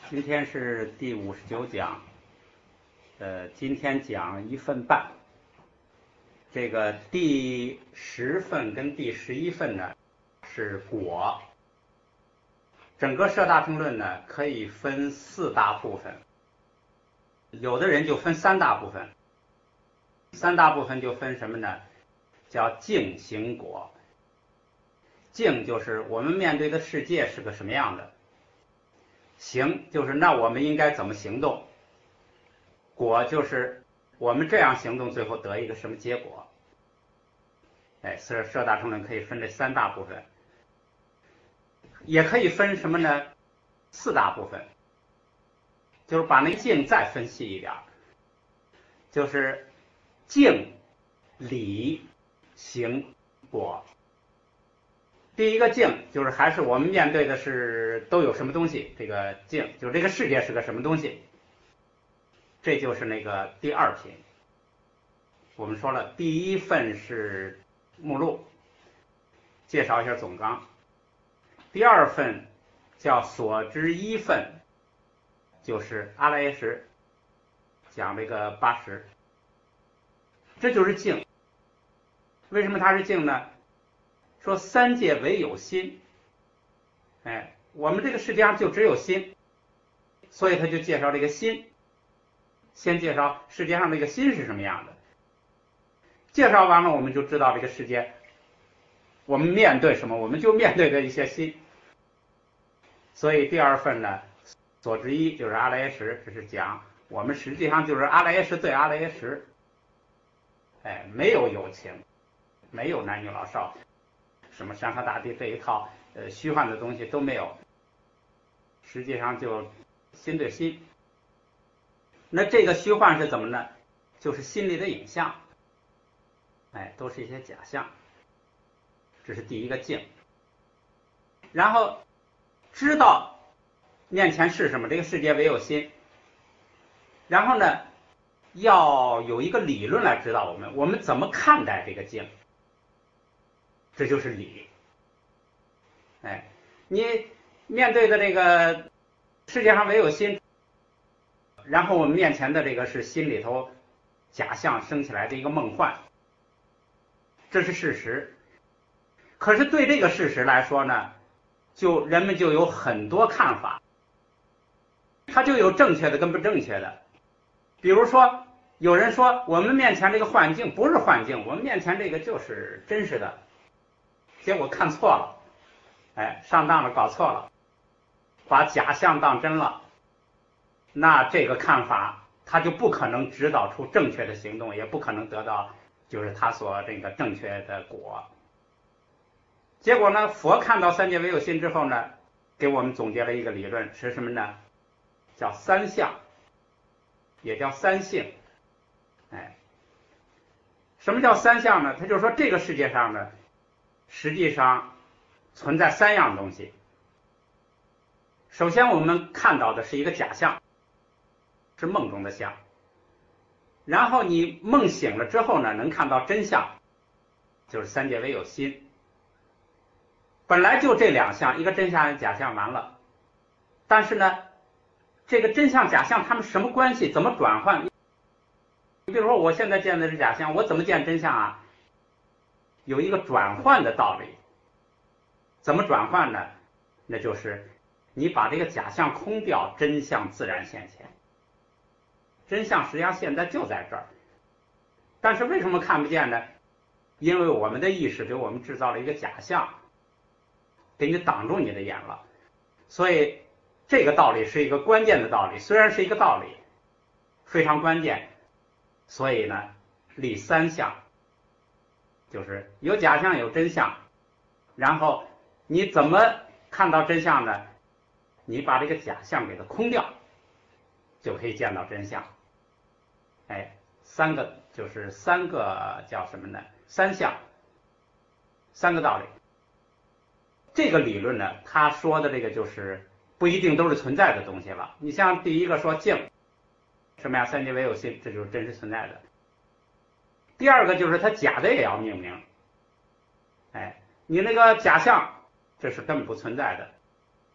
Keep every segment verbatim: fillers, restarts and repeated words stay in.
今天是第五十九讲，呃，今天讲一份半。这个第十份跟第十一份呢是果。整个摄大乘论呢可以分四大部分，有的人就分三大部分。三大部分就分什么呢？叫境行果。境就是我们面对的世界是个什么样的，行就是那我们应该怎么行动，果就是我们这样行动最后得一个什么结果。哎，摄摄大乘论可以分这三大部分，也可以分什么呢？四大部分，就是把那境再分析一点，就是境、理、行、果。第一个境就是还是我们面对的是都有什么东西，这个境就是这个世界是个什么东西，这就是那个第二品。我们说了，第一份是目录，介绍一下总纲。第二份叫所知一份，就是阿赖耶识，讲这个八识，这就是境。为什么它是境呢？说三界唯有心，哎，我们这个世界上就只有心，所以他就介绍这个心。先介绍世界上这个心是什么样的，介绍完了我们就知道这个世界我们面对什么，我们就面对的一些心。所以第二份呢，所知一就是阿赖耶识，这是讲我们实际上就是阿赖耶识对阿赖耶识，哎，没有有情，没有男女老少，什么山河大地这一套呃虚幻的东西都没有，实际上就心对心。那这个虚幻是怎么呢？就是心里的影像，哎，都是一些假象。这是第一个境。然后知道面前是什么，这个世界唯有心。然后呢，要有一个理论来指导我们，我们怎么看待这个境，这就是理。哎，你面对的这个世界上唯有心，然后我们面前的这个是心里头假象生起来的一个梦幻，这是事实。可是对这个事实来说呢，就人们就有很多看法，它就有正确的跟不正确的。比如说有人说我们面前这个幻境不是幻境，我们面前这个就是真实的，结果看错了，哎，上当了，搞错了，把假象当真了，那这个看法他就不可能指导出正确的行动，也不可能得到就是他所这个正确的果。结果呢，佛看到三界唯有心之后呢，给我们总结了一个理论，是什么呢？叫三相，也叫三性。哎，什么叫三相呢？他就是说这个世界上呢，实际上存在三样东西。首先我们看到的是一个假象，是梦中的相。然后你梦醒了之后呢，能看到真相，就是三界唯有心。本来就这两项，一个真相一个假象，完了。但是呢，这个真相假象它们什么关系，怎么转换？你比如说我现在见的是假象，我怎么见真相啊？有一个转换的道理。怎么转换呢？那就是你把这个假象空掉，真相自然现前。真相实际上现在就在这儿，但是为什么看不见呢？因为我们的意识给我们制造了一个假象，给你挡住你的眼了。所以这个道理是一个关键的道理，虽然是一个道理，非常关键。所以呢，立三相，就是有假象有真相，然后你怎么看到真相呢？你把这个假象给它空掉，就可以见到真相。哎，三个就是三个叫什么呢？三相，三个道理。这个理论呢，他说的这个就是不一定都是存在的东西了。你像第一个说境，什么呀？三界唯有心，这就是真实存在的。第二个就是它假的也要命名，哎，你那个假象，这是根本不存在的。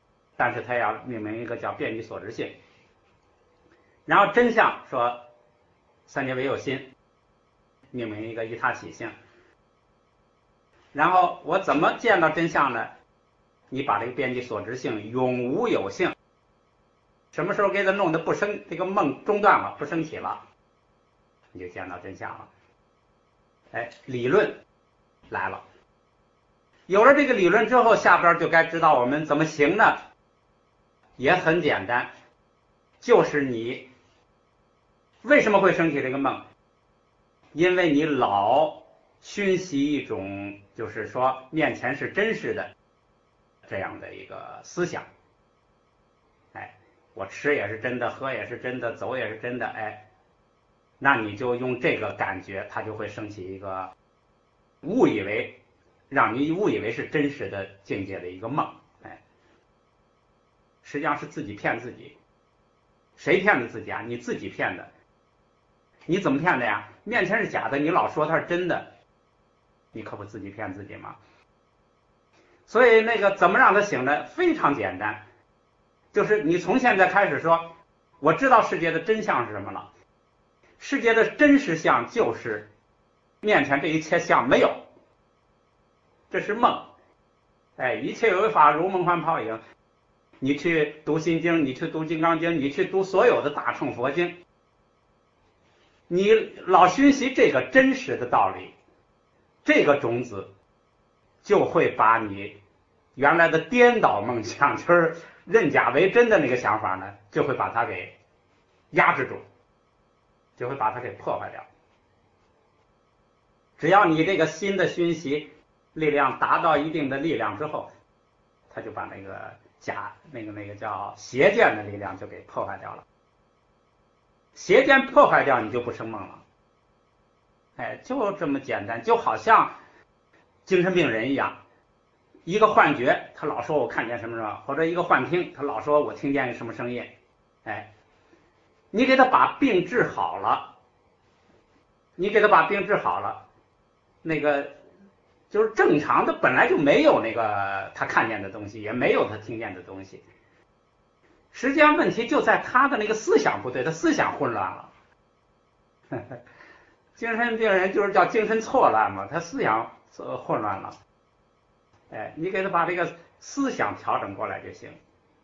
但是他要命名一个叫遍及所知性。然后真相说三界唯有心，命名一个依他起性。然后我怎么见到真相呢？你把这个遍及所知性永无有性，什么时候给它弄得不生，这个梦中断了，不升起了，你就见到真相了。哎，理论来了。有了这个理论之后，下边就该知道我们怎么行呢？也很简单，就是你为什么会升起这个梦？因为你老熏习一种就是说面前是真实的这样的一个思想。哎，我吃也是真的，喝也是真的，走也是真的，哎，那你就用这个感觉，它就会升起一个误以为让你误以为是真实的境界的一个梦。哎，实际上是自己骗自己。谁骗的自己啊？你自己骗的。你怎么骗的呀？面前是假的，你老说它是真的，你可不自己骗自己吗？所以那个怎么让它醒呢？非常简单，就是你从现在开始说，我知道世界的真相是什么了。世界的真实相就是面前这一切相没有，这是梦。哎，一切有为法如梦幻泡影。你去读心经，你去读金刚经，你去读所有的大乘佛经，你老熏习这个真实的道理，这个种子就会把你原来的颠倒梦想，就是认假为真的那个想法呢，就会把它给压制住，就会把它给破坏掉。只要你这个新的熏习力量达到一定的力量之后，它就把那个假那个那个叫邪见的力量就给破坏掉了。邪见破坏掉，你就不生梦了。哎，就这么简单，就好像精神病人一样，一个幻觉，他老说我看见什么什么，或者一个幻听，他老说我听见什么声音。哎，你给他把病治好了，你给他把病治好了，那个就是正常的，本来就没有那个他看见的东西，也没有他听见的东西。实际上问题就在他的那个思想不对，他思想混乱了。精神病人就是叫精神错乱嘛，他思想混乱了。哎，你给他把这个思想调整过来就行。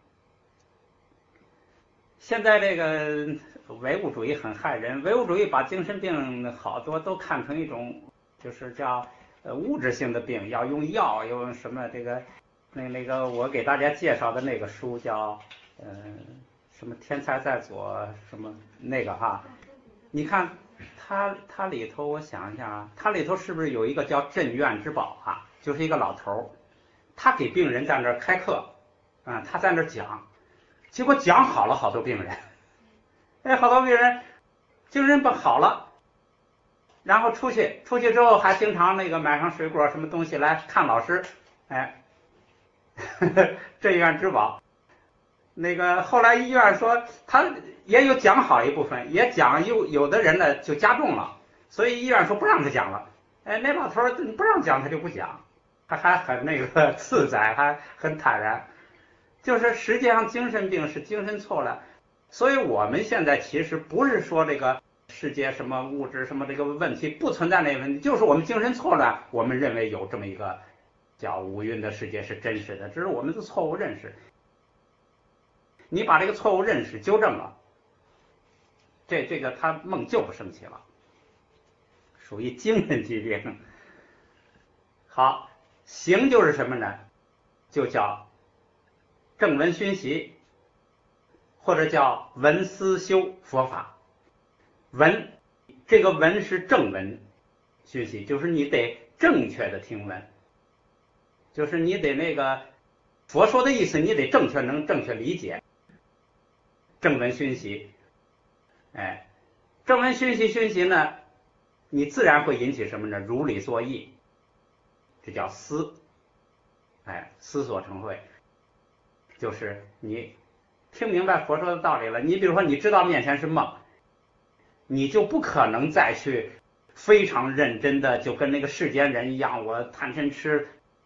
现在这个唯物主义很害人，唯物主义把精神病好多都看成一种就是叫呃物质性的病，要用药，要用什么这个那那个我给大家介绍的那个书叫嗯、呃、什么天才在左什么那个哈，你看它它里头我想一下啊，它里头是不是有一个叫镇院之宝啊？就是一个老头，他给病人在那儿开课啊，他在那儿讲，结果讲好了好多病人，哎，好多病人精神病好了，然后出去出去之后还经常那个买上水果什么东西来看老师，哎，镇院之宝。那个后来医院说他也有讲好一部分，也讲有有的人呢就加重了，所以医院说不让他讲了。哎，那老头不让讲他就不讲，他还很那个自在，还很坦然。就是实际上精神病是精神错乱，所以我们现在其实不是说这个世界什么物质什么这个问题不存在那个问题，就是我们精神错乱，我们认为有这么一个叫五蕴的世界是真实的，这是我们的错误认识。你把这个错误认识纠正了，这这个他梦就不升起了，属于精神疾病。好，行就是什么呢？就叫正闻熏习，或者叫闻思修佛法。闻，这个闻是正闻熏习，就是你得正确的听闻，就是你得那个佛说的意思，你得正确能正确理解。正闻熏习，哎，正闻熏习熏习呢，你自然会引起什么呢？如理作意，这叫思，哎，思所成慧，就是你听明白佛说的道理了。你比如说，你知道面前是梦，你就不可能再去非常认真的就跟那个世间人一样，我贪嗔痴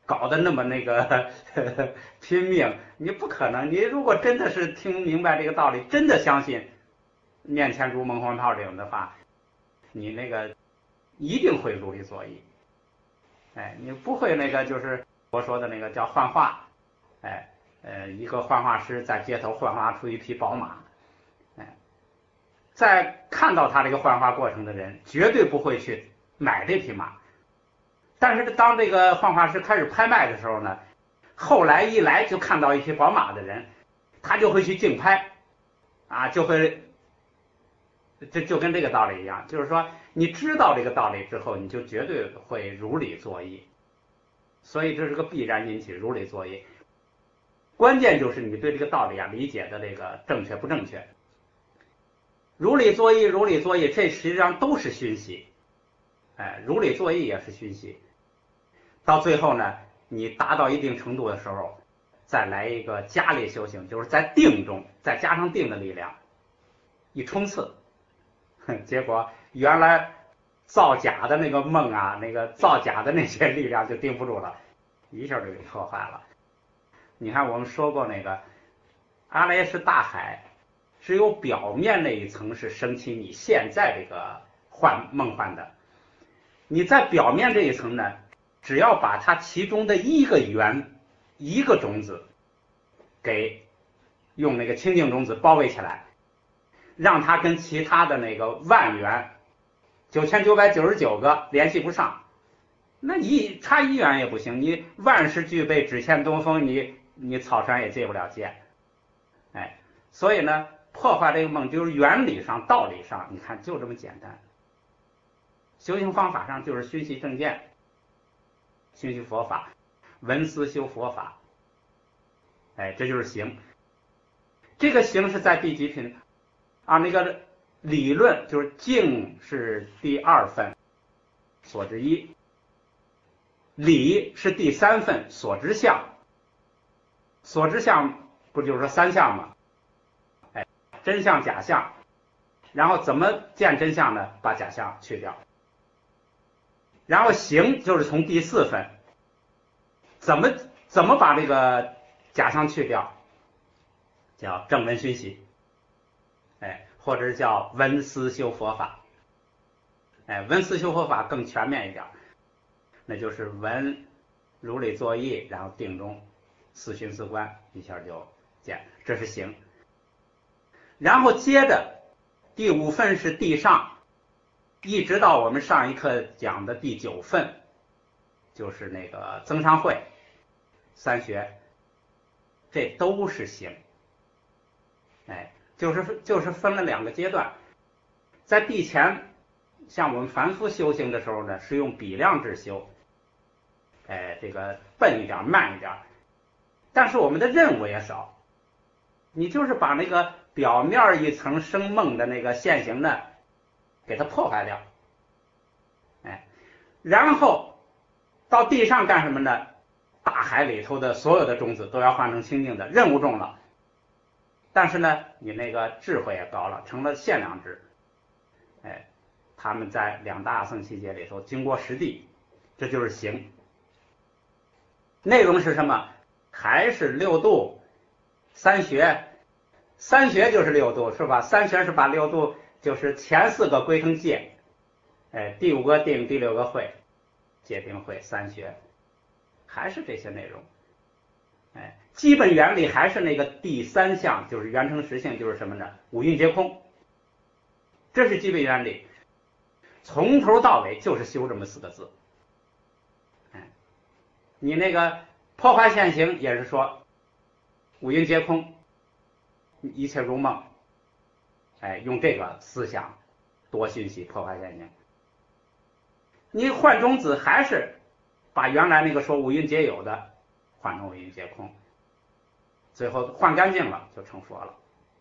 搞得那么那个呵呵拼命，你不可能。你如果真的是听明白这个道理，真的相信面前如梦幻泡影的话，你那个一定会如理作意。哎，你不会那个就是我说的那个叫幻化。哎，呃，一个幻化师在街头幻化出一匹宝马。哎，在看到他这个幻化过程的人，绝对不会去买这匹马。但是当这个幻化师开始拍卖的时候呢，后来一来就看到一匹宝马的人，他就会去竞拍，啊，就会，这就跟这个道理一样，就是说你知道这个道理之后，你就绝对会如理作意，所以这是个必然引起如理作意。关键就是你对这个道理啊理解的这个正确不正确。如理作意，如理作意，这实际上都是熏习，哎，如理作意也是熏习。到最后呢，你达到一定程度的时候，再来一个加力修行，就是在定中再加上定的力量，一冲刺，结果原来造假的那个梦啊，那个造假的那些力量就定不住了，一下就给破坏了。你看我们说过那个阿赖耶识大海，只有表面那一层是升起你现在这个幻梦幻的，你在表面这一层呢，只要把它其中的一个缘一个种子给用那个清净种子包围起来，让它跟其他的那个万缘九千九百九十九个联系不上，那一差一缘也不行，你万事俱备只欠东风，你你草船也借不了箭。哎，所以呢，破坏这个梦就是原理上道理上，你看就这么简单。修行方法上就是熏习正见，熏习佛法，闻思修佛法。哎，这就是行。这个行是在第几品啊？那个理论就是静是第二分所知一，理是第三分所知相。所知相不就是说三相吗？哎，真相假相，然后怎么见真相呢？把假相去掉。然后行就是从第四分，怎么怎么把这个假相去掉？叫正闻熏习，哎，或者是叫闻思修佛法。哎，闻思修佛法更全面一点，那就是闻如理作意，然后定中四熏四观，一下就见，这是行。然后接着第五分是地上，一直到我们上一课讲的第九份，就是那个增上慧三学，这都是行。哎，就是就是分了两个阶段。在地前，像我们凡夫修行的时候呢，是用比量制修，哎，这个笨一点慢一点，但是我们的任务也少，你就是把那个表面一层生梦的那个现行呢给它破坏掉，哎，然后到地上干什么呢？大海里头的所有的种子都要换成清净的，任务重了，但是呢你那个智慧也高了，成了限量智。哎，他们在两大阿僧祇劫里头经过实地，这就是行。内容是什么？还是六度三学，三学就是六度，是吧？三学是把六度就是前四个归成戒，哎，第五个定，第六个慧，戒定慧三学，还是这些内容。哎，基本原理还是那个第三项，就是圆成实性，就是什么呢？五蕴皆空，这是基本原理，从头到尾就是修这么四个字。哎，你那个破坏现行也是说五蕴皆空，一切如梦，哎，用这个思想多熏习破坏现行。你换种子还是把原来那个说五蕴皆有的换成五蕴皆空，最后换干净了就成佛了。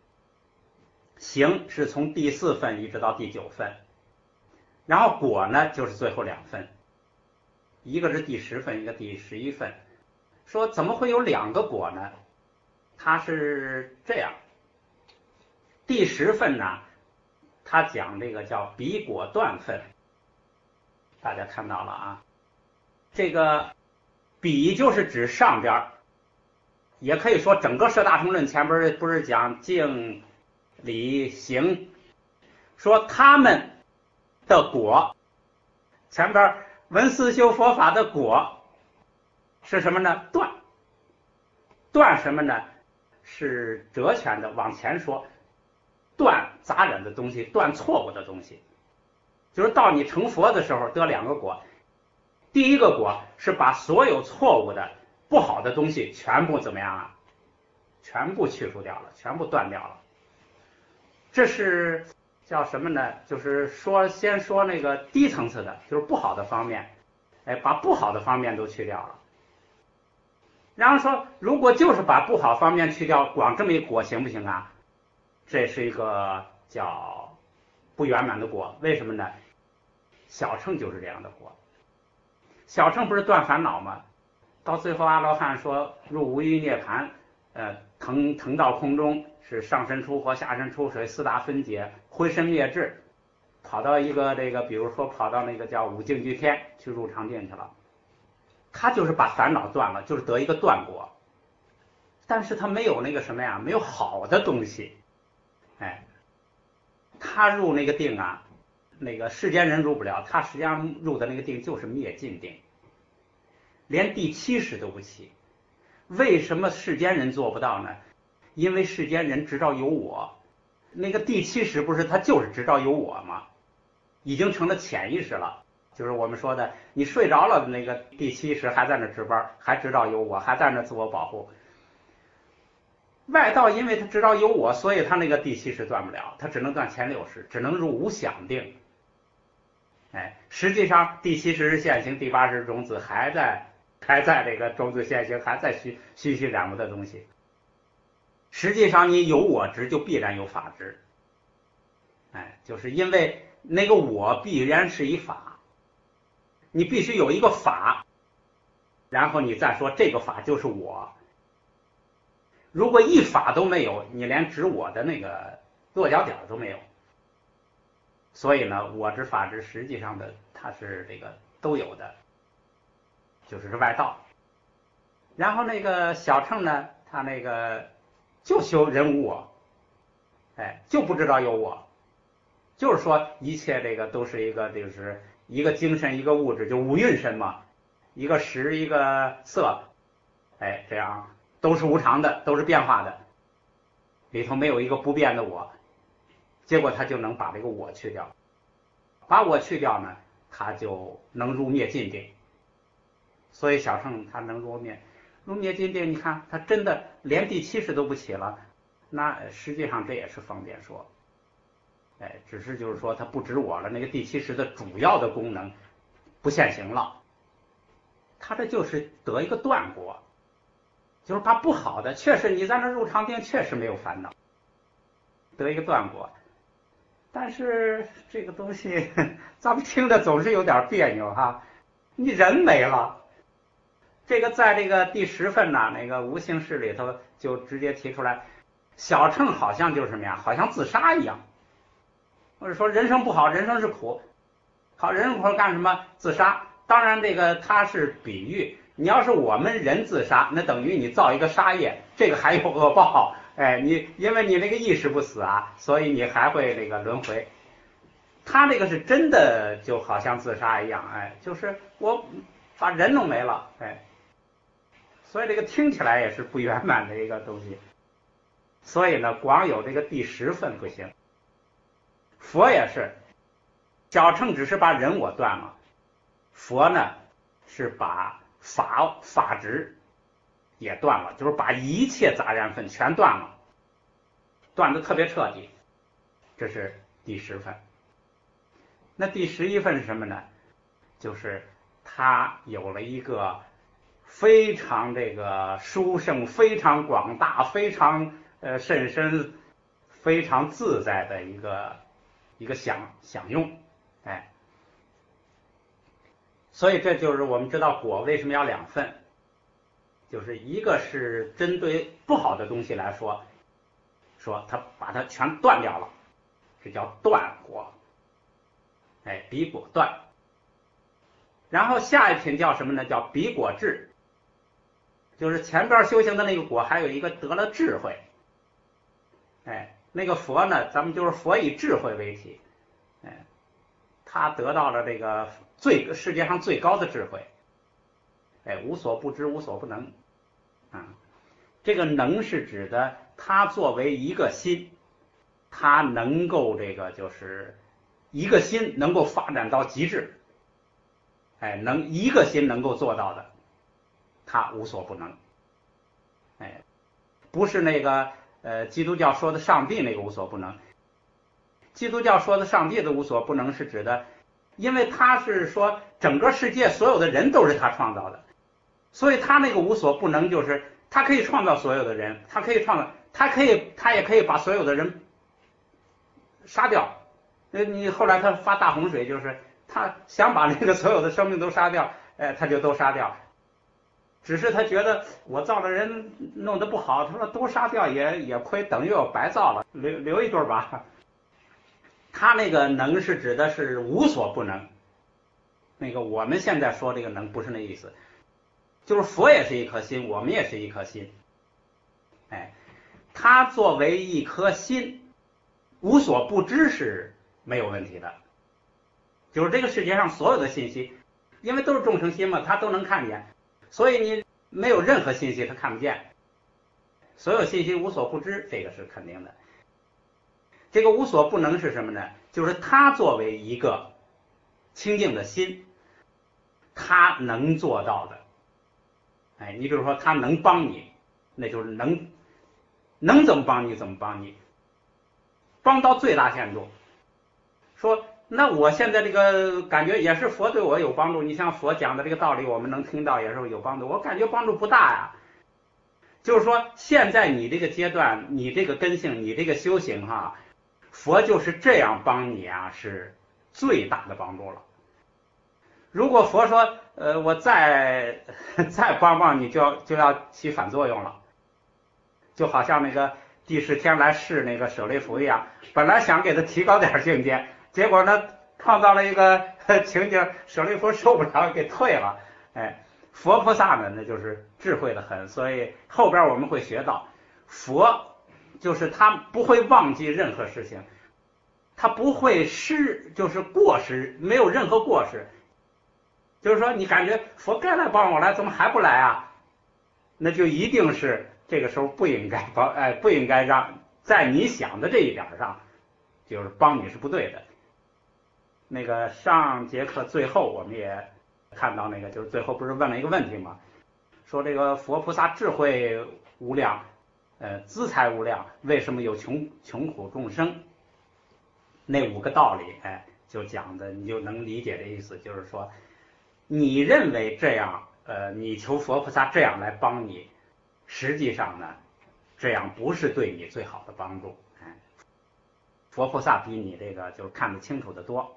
行是从第四份一直到第九份，然后果呢就是最后两份，一个是第十份，一个第十一份。说怎么会有两个果呢？它是这样，第十份呢，它讲这个叫彼果断分，大家看到了啊。这个比就是指上边，也可以说整个摄大乘论前边不是讲静、理、行，说他们的果，前边闻思修佛法的果是什么呢？断。断什么呢？是哲权的，往前说，断杂染的东西，断错误的东西。就是到你成佛的时候得两个果，第一个果是把所有错误的不好的东西全部怎么样啊？全部去除掉了，全部断掉了。这是叫什么呢？就是说先说那个低层次的，就是不好的方面，哎，把不好的方面都去掉了。然后说如果就是把不好方面去掉，光这么一果行不行啊？这是一个叫不圆满的果。为什么呢？小乘就是这样的果。小乘不是断烦恼吗？到最后阿罗汉说入无余涅盘，呃，腾腾到空中，是上身出火，下身出水，四大分解，灰身灭智，跑到一个这个，比如说跑到那个叫五境居天去入常定去了。他就是把烦恼断了，就是得一个断果。但是他没有那个什么呀，没有好的东西。哎，他入那个定啊，那个世间人入不了，他实际上入的那个定就是灭尽定，连第七识都不起。为什么世间人做不到呢？因为世间人知道有我，那个第七识不是他就是知道有我吗？已经成了潜意识了。就是我们说的，你睡着了，那个第七识还在那值班，还知道有我，还在那自我保护。外道因为他知道有我，所以他那个第七识断不了，他只能断前六识，只能入无想定。哎，实际上第七识是现行，第八识种子还在，还在这个种子现行，还在虚虚虚染污的东西。实际上你有我执，就必然有法执。哎，就是因为那个我必然是一法。你必须有一个法，然后你再说这个法就是我。如果一法都没有，你连指我的那个落脚点都没有。所以呢，我执法执实际上的它是这个都有的，就是外道。然后那个小乘呢，他那个就修人无我，哎，就不知道有我，就是说一切这个都是一个就是一个精神一个物质，就五蕴身嘛，一个识一个色，哎，这样都是无常的，都是变化的，里头没有一个不变的我。结果他就能把这个我去掉，把我去掉呢，他就能入灭尽定。所以小乘他能入灭入灭尽定，你看他真的连第七识都不起了，那实际上这也是方便说。哎，只是就是说它不止我了，那个第七识的主要的功能不现行了，它这就是得一个断果，就是把不好的，确实你在那入常定确实没有烦恼，得一个断果。但是这个东西咱们听着总是有点别扭哈，你人没了。这个在这个第十份呢，那个无形识里头就直接提出来，小乘好像就是什么呀，好像自杀一样。或者说人生不好，人生是苦，好，人生不好干什么？自杀。当然这个它是比喻，你要是我们人自杀，那等于你造一个杀业，这个还有恶报。哎，你因为你那个意识不死啊，所以你还会那个轮回。他那个是真的就好像自杀一样，哎，就是我把人弄没了，哎，所以这个听起来也是不圆满的一个东西。所以呢，光有这个第十份不行。佛也是，小乘只是把人我断了，佛呢是把法法执也断了，就是把一切杂染分全断了，断得特别彻底。这是第十份。那第十一份是什么呢？就是他有了一个非常这个殊胜、非常广大、非常呃甚深、非常自在的一个一个享享用，哎，所以这就是我们知道果为什么要两份，就是一个是针对不好的东西来说，说他把它全断掉了，这叫断果，哎，彼果断。然后下一品叫什么呢？叫彼果智， 就是前边修行的那个果，还有一个得了智慧。哎，那个佛呢，咱们就是佛以智慧为体，哎，他得到了这个最世界上最高的智慧，哎，无所不知，无所不能，啊，这个能是指的他作为一个心，他能够这个就是一个心能够发展到极致，哎，能一个心能够做到的，他无所不能，哎，不是那个呃基督教说的上帝那个无所不能。基督教说的上帝的无所不能是指的，因为他是说整个世界所有的人都是他创造的，所以他那个无所不能就是他可以创造所有的人，他可以创造，他可以他也可以把所有的人杀掉。呃，你后来他发大洪水，就是他想把那个所有的生命都杀掉，哎，他就都杀掉。只是他觉得我造的人弄得不好，他说都杀掉也也亏，等于我白造了，留留一对吧。他那个能是指的是无所不能，那个我们现在说这个能不是那意思，就是佛也是一颗心，我们也是一颗心，哎，他作为一颗心，无所不知是没有问题的，就是这个世界上所有的信息，因为都是众生心嘛，他都能看见，所以你没有任何信息他看不见，所有信息无所不知，这个是肯定的。这个无所不能是什么呢？就是他作为一个清净的心，他能做到的。哎，你比如说他能帮你，那就是能能怎么帮你怎么帮你，帮到最大限度。说那我现在这个感觉也是佛对我有帮助，你像佛讲的这个道理，我们能听到也是有帮助，我感觉帮助不大呀。就是说现在你这个阶段，你这个根性，你这个修行哈，佛就是这样帮你啊，是最大的帮助了。如果佛说，呃，我再再帮帮你就要就要起反作用了，就好像那个帝释天来试那个舍利弗一样，本来想给他提高点境界，结果呢创造了一个情景，舍利弗受不了给退了。哎，佛菩萨呢那就是智慧的很，所以后边我们会学到，佛就是他不会忘记任何事情，他不会失，就是过失，没有任何过失。就是说你感觉佛该来帮我来，怎么还不来啊？那就一定是这个时候不应该帮，哎，不应该让在你想的这一点上，就是帮你是不对的。那个上节课最后我们也看到那个，就是最后不是问了一个问题吗？说这个佛菩萨智慧无量，呃，资财无量，为什么有穷穷苦众生？那五个道理，哎，就讲的你就能理解的意思，就是说，你认为这样，呃，你求佛菩萨这样来帮你，实际上呢，这样不是对你最好的帮助。哎，佛菩萨比你这个就是看得清楚得多。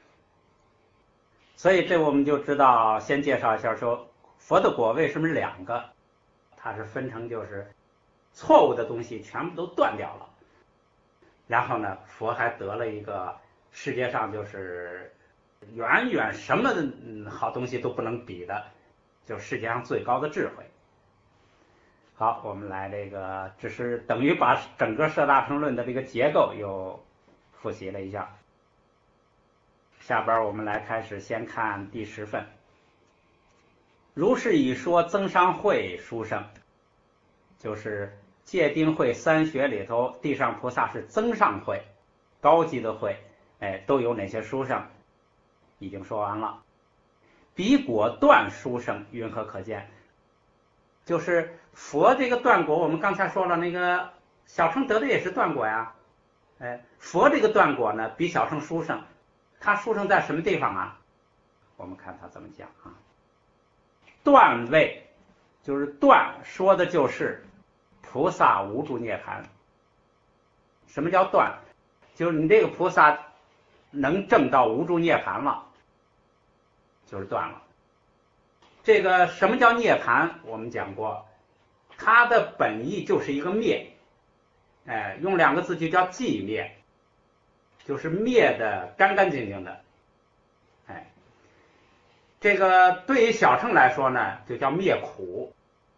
所以这我们就知道，先介绍一下说佛的果为什么是两个，它是分成就是错误的东西全部都断掉了，然后呢佛还得了一个世界上就是远远什么好东西都不能比的，就世界上最高的智慧。好，我们来这个只是等于把整个摄大乘论的这个结构又复习了一下。下边我们来开始先看第十份。如是已说增上慧书生，就是戒定慧三学里头，地上菩萨是增上慧，高级的慧，哎，都有哪些书生？已经说完了。彼果断书生云何可见？就是佛这个断果，我们刚才说了，那个小乘得的也是断果呀。哎，佛这个断果呢，比小乘殊胜。他殊胜在什么地方啊？我们看他怎么讲啊。断位，就是断，说的就是菩萨无住涅槃。什么叫断？就是你这个菩萨能证到无住涅槃了，就是断了。这个什么叫涅槃？我们讲过，它的本意就是一个灭，哎，用两个字就叫寂灭，就是灭的干干净净的，哎，这个对于小乘来说呢，就叫灭苦，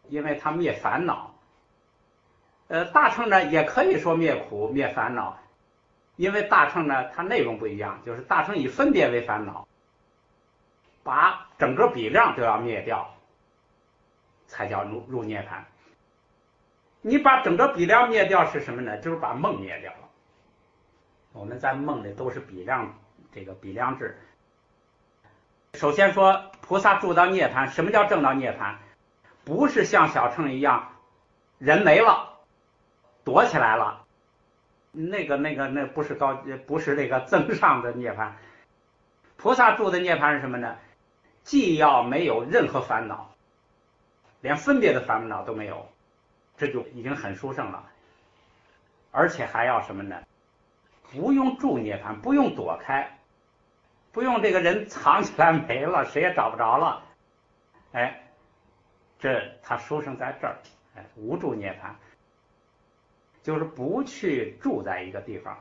因为它灭烦恼。呃，大乘呢也可以说灭苦灭烦恼，因为大乘呢它内容不一样，就是大乘以分别为烦恼，把整个比量都要灭掉，才叫入入涅槃。你把整个比量灭掉是什么呢？就是把梦灭掉了。我们在梦里都是比量，这个比量制。首先说菩萨住到涅槃，什么叫证到涅槃？不是像小乘一样，人没了，躲起来了，那个那个那不是高，不是那个增上的涅槃。菩萨住的涅槃是什么呢？既要没有任何烦恼，连分别的烦恼都没有，这就已经很殊胜了。而且还要什么呢？不用住涅槃，不用躲开，不用这个人藏起来没了，谁也找不着了。哎，这他殊胜在这儿，哎，无住涅槃，就是不去住在一个地方，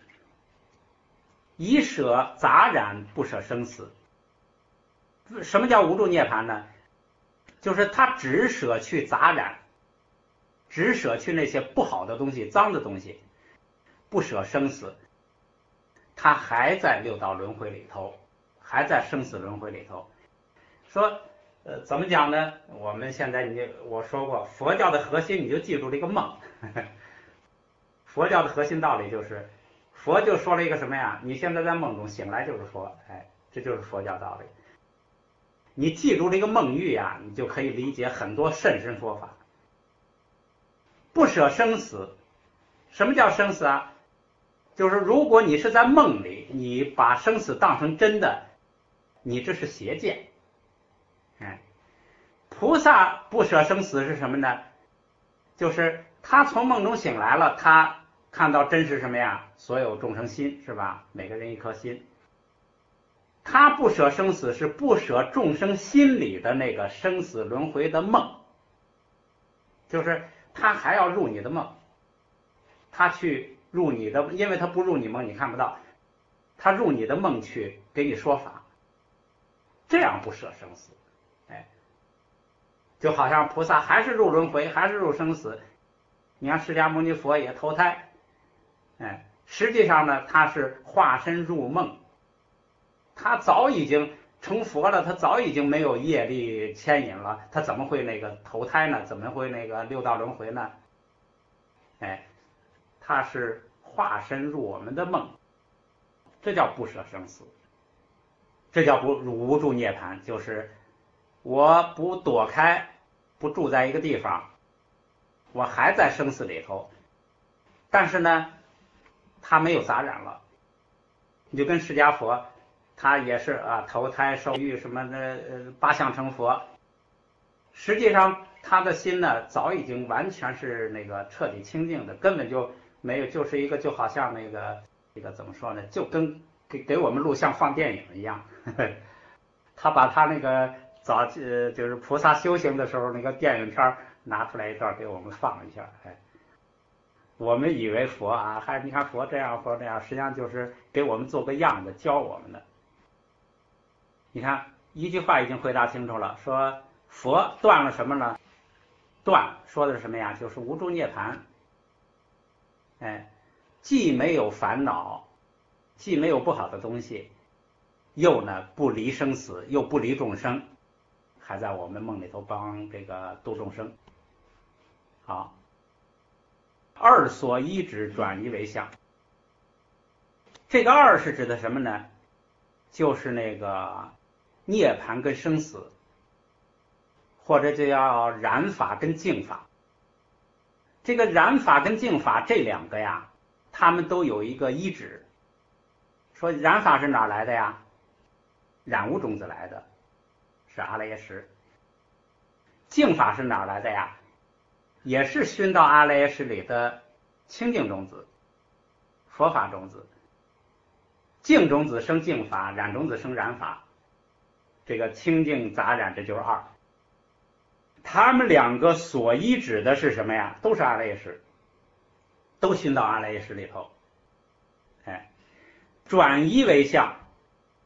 以舍杂染，不舍生死。什么叫无住涅槃呢？就是他只舍去杂染，只舍去那些不好的东西、脏的东西，不舍生死。他还在六道轮回里头，还在生死轮回里头。说呃怎么讲呢？我们现在你我说过，佛教的核心你就记住这个梦。佛教的核心道理就是，佛就说了一个什么呀？你现在在梦中，醒来就是佛，哎，这就是佛教道理。你记住这个梦喻啊，你就可以理解很多甚深说法。不舍生死，什么叫生死啊？就是如果你是在梦里，你把生死当成真的，你这是邪见。哎，菩萨不舍生死是什么呢？就是他从梦中醒来了，他看到真是什么呀？所有众生心，是吧？每个人一颗心。他不舍生死是不舍众生心里的那个生死轮回的梦，就是他还要入你的梦，他去入你的，因为他不入你梦你看不到，他入你的梦去给你说法，这样不舍生死。哎，就好像菩萨还是入轮回，还是入生死。你看释迦牟尼佛也投胎，哎，实际上呢他是化身入梦，他早已经成佛了，他早已经没有业力牵引了，他怎么会那个投胎呢？怎么会那个六道轮回呢？哎，他是化身入我们的梦，这叫不舍生死，这叫不无住涅槃，就是我不躲开，不住在一个地方，我还在生死里头，但是呢他没有杂染了。你就跟释迦佛他也是啊，投胎受欲什么的，呃，八相成佛。实际上他的心呢，早已经完全是那个彻底清净的，根本就没有，就是一个就好像那个那个怎么说呢，就跟给给我们录像放电影一样。呵呵，他把他那个早呃就是菩萨修行的时候那个电影片拿出来一段给我们放一下，哎。我们以为佛啊，还你看佛这样佛这样，实际上就是给我们做个样子，教我们的。你看一句话已经回答清楚了，说佛断了什么呢？断说的是什么呀？就是无住涅槃。哎，既没有烦恼，既没有不好的东西，又呢不离生死，又不离众生，还在我们梦里头帮这个度众生。好。二所依止转移为相，这个二是指的什么呢？就是那个涅槃跟生死，或者就叫染法跟净法。这个染法跟净法这两个呀，他们都有一个依止。说染法是哪来的呀？染污种子来的，是阿赖耶识。净法是哪来的呀？也是熏到阿赖耶识里的清净种子，佛法种子。净种子生净法，染种子生染法。这个清净杂染，这就是二。他们两个所依止的是什么呀？都是阿赖耶识，都熏到阿赖耶识里头。哎，转依为相，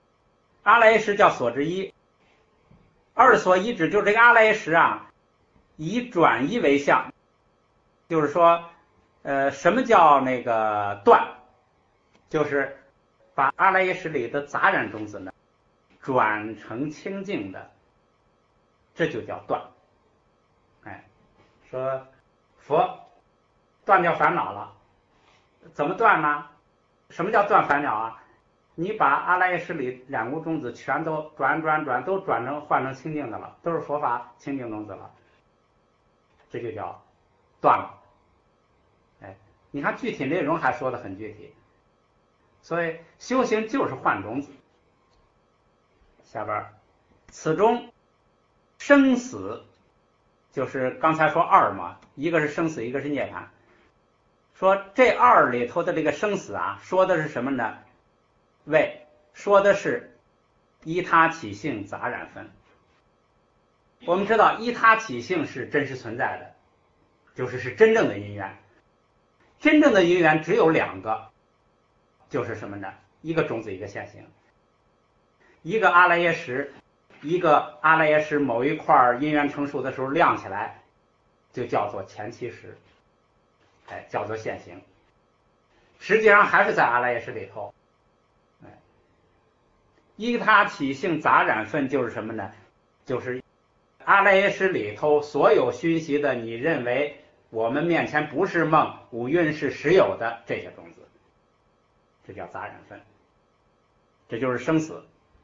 阿赖耶识叫所知依，二所依止就是这个阿赖耶识啊。 以转移为相，就是说，呃，什么叫那个断？就是把阿赖耶识里的杂染种子呢，转成清净的，这就叫断。哎，说佛断掉烦恼了，怎么断呢？什么叫断烦恼啊？你把阿赖耶识里染污种子全都转转转，都转成换成清净的了，都是佛法清净种子了，这就叫断了。哎，你看具体内容还说得很具体，所以修行就是换种子。下边此中生死，就是刚才说二嘛，一个是生死，一个是涅槃。说这二里头的这个生死啊，说的是什么呢？为说的是依他起性杂染分。我们知道依他起性是真实存在的，就是是真正的因缘。真正的因缘只有两个，就是什么呢？一个种子，一个现行。一个阿赖耶识，一个阿赖耶识某一块因缘成熟的时候亮起来，就叫做前期识，哎，叫做现行。实际上还是在阿赖耶识里头。哎，依他起性杂染分就是什么呢？就是阿赖耶识里头所有熏习的，你认为我们面前不是梦，五蕴是实有的这些种子，这叫杂染分，这就是生死。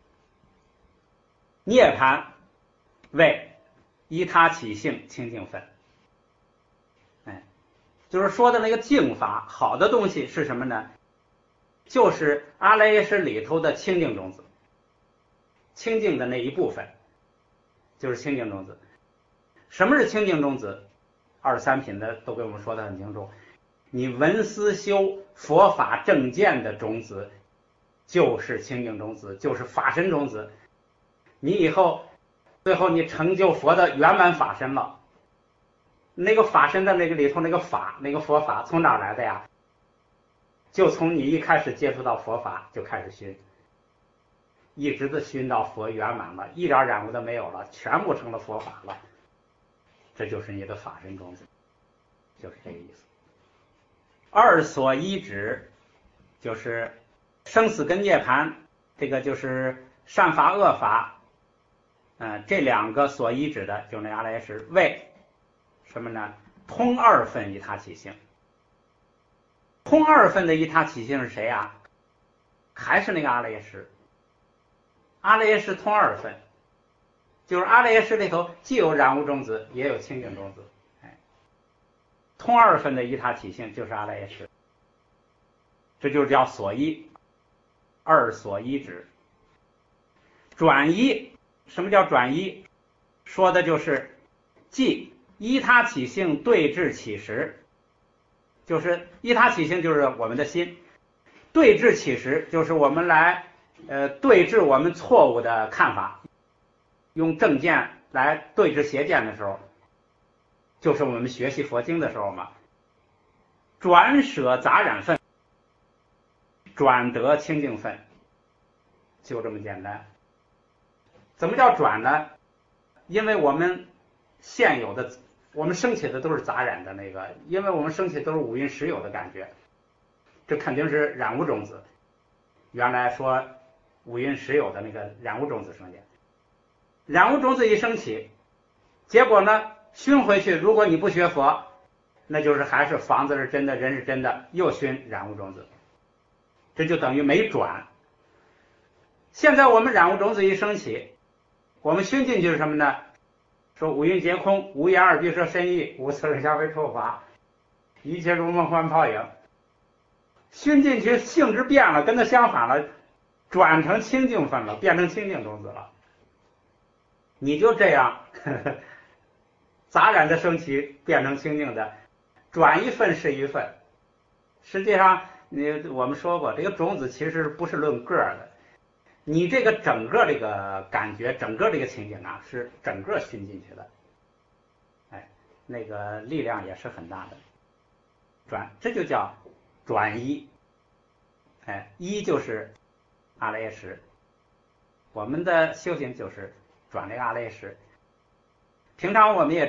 涅槃为依他起性清净分。哎，就是说的那个净法，好的东西是什么呢？就是阿赖耶识里头的清净种子，清净的那一部分就是清净种子。什么是清净种子？二三品的都给我们说得很清楚。你闻思修佛法正见的种子就是清净种子，就是法身种子。你以后最后你成就佛的圆满法身了，那个法身的那个里头那个法，那个佛法从哪来的呀？就从你一开始接触到佛法就开始熏，一直的熏到佛圆满了，一点染污都没有了，全部成了佛法了，这就是你的法身种子，就是这个意思。二所依止就是生死跟涅槃，这个就是善法恶法，呃，这两个所依止的就是那阿赖耶识为什么呢？通二分依他起性。通二分的依他起性是谁啊？还是那个阿赖耶识。阿赖耶识通二分，就是阿赖耶识里头既有染污种子，也有清净种子。哎，通二分的依他起性就是阿赖耶识，这就叫所依，二所依止。转依，什么叫转依？说的就是即依他起性对治起时，就是依他起性就是我们的心，对治起时就是我们来呃对治我们错误的看法，用正见来对治邪见的时候，就是我们学习佛经的时候嘛。转舍杂染分，转得清净分，就这么简单。怎么叫转呢？因为我们现有的我们升起的都是杂染的那个，因为我们升起都是五蕴实有的感觉，这肯定是染污种子。原来说五蕴实有的那个染污种子升起，染污种子一升起，结果呢熏回去，如果你不学佛，那就是还是房子是真的，人是真的，又熏染污种子，这就等于没转。现在我们染污种子一升起，我们熏进去是什么呢？说五蕴皆空，无眼耳鼻舌身意，无色声香味触法，一切如梦幻泡影。熏进去性质变了，跟它相反了，转成清净分了，变成清净种子了。你就这样呵呵杂染的升起变成清净的，转一份是一份。实际上你我们说过，这个种子其实不是论个的，你这个整个这个感觉，整个这个情景啊，是整个熏进去的，哎，那个力量也是很大的。转，这就叫转依。哎，依就是阿赖耶识，我们的修行就是转这个阿赖耶识。平常我们也知道，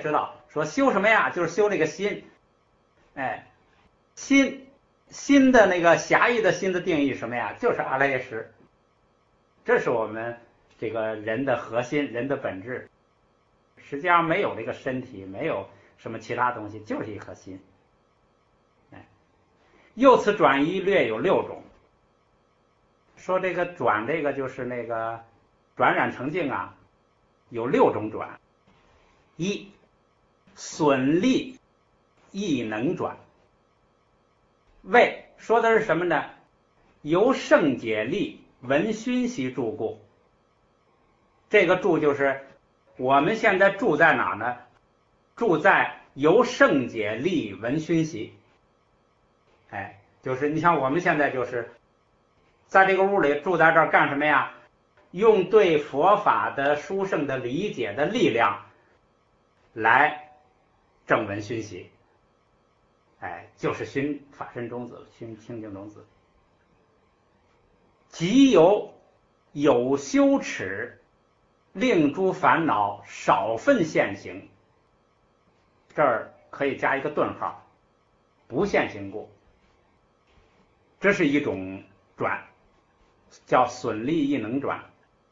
说修什么呀？就是修这个心。哎，心心的那个狭义的心的定义什么呀？就是阿赖耶识。这是我们这个人的核心，人的本质。实际上没有这个身体，没有什么其他东西，就是一颗心。哎，由此转移略有六种。说这个转，这个就是那个转染成净啊，有六种转。一，损利亦能转。为说的是什么呢？由圣解力闻熏习住故。这个住就是我们现在住在哪呢？住在由圣解力闻熏习。哎，就是你像我们现在就是在这个屋里住在这儿干什么呀？用对佛法的殊胜的理解的力量来正闻熏习。哎，就是熏法身种子，熏清净种子。即有有修持，令诸烦恼少分现行。这儿可以加一个顿号，不现行故。这是一种转，叫损利亦能转。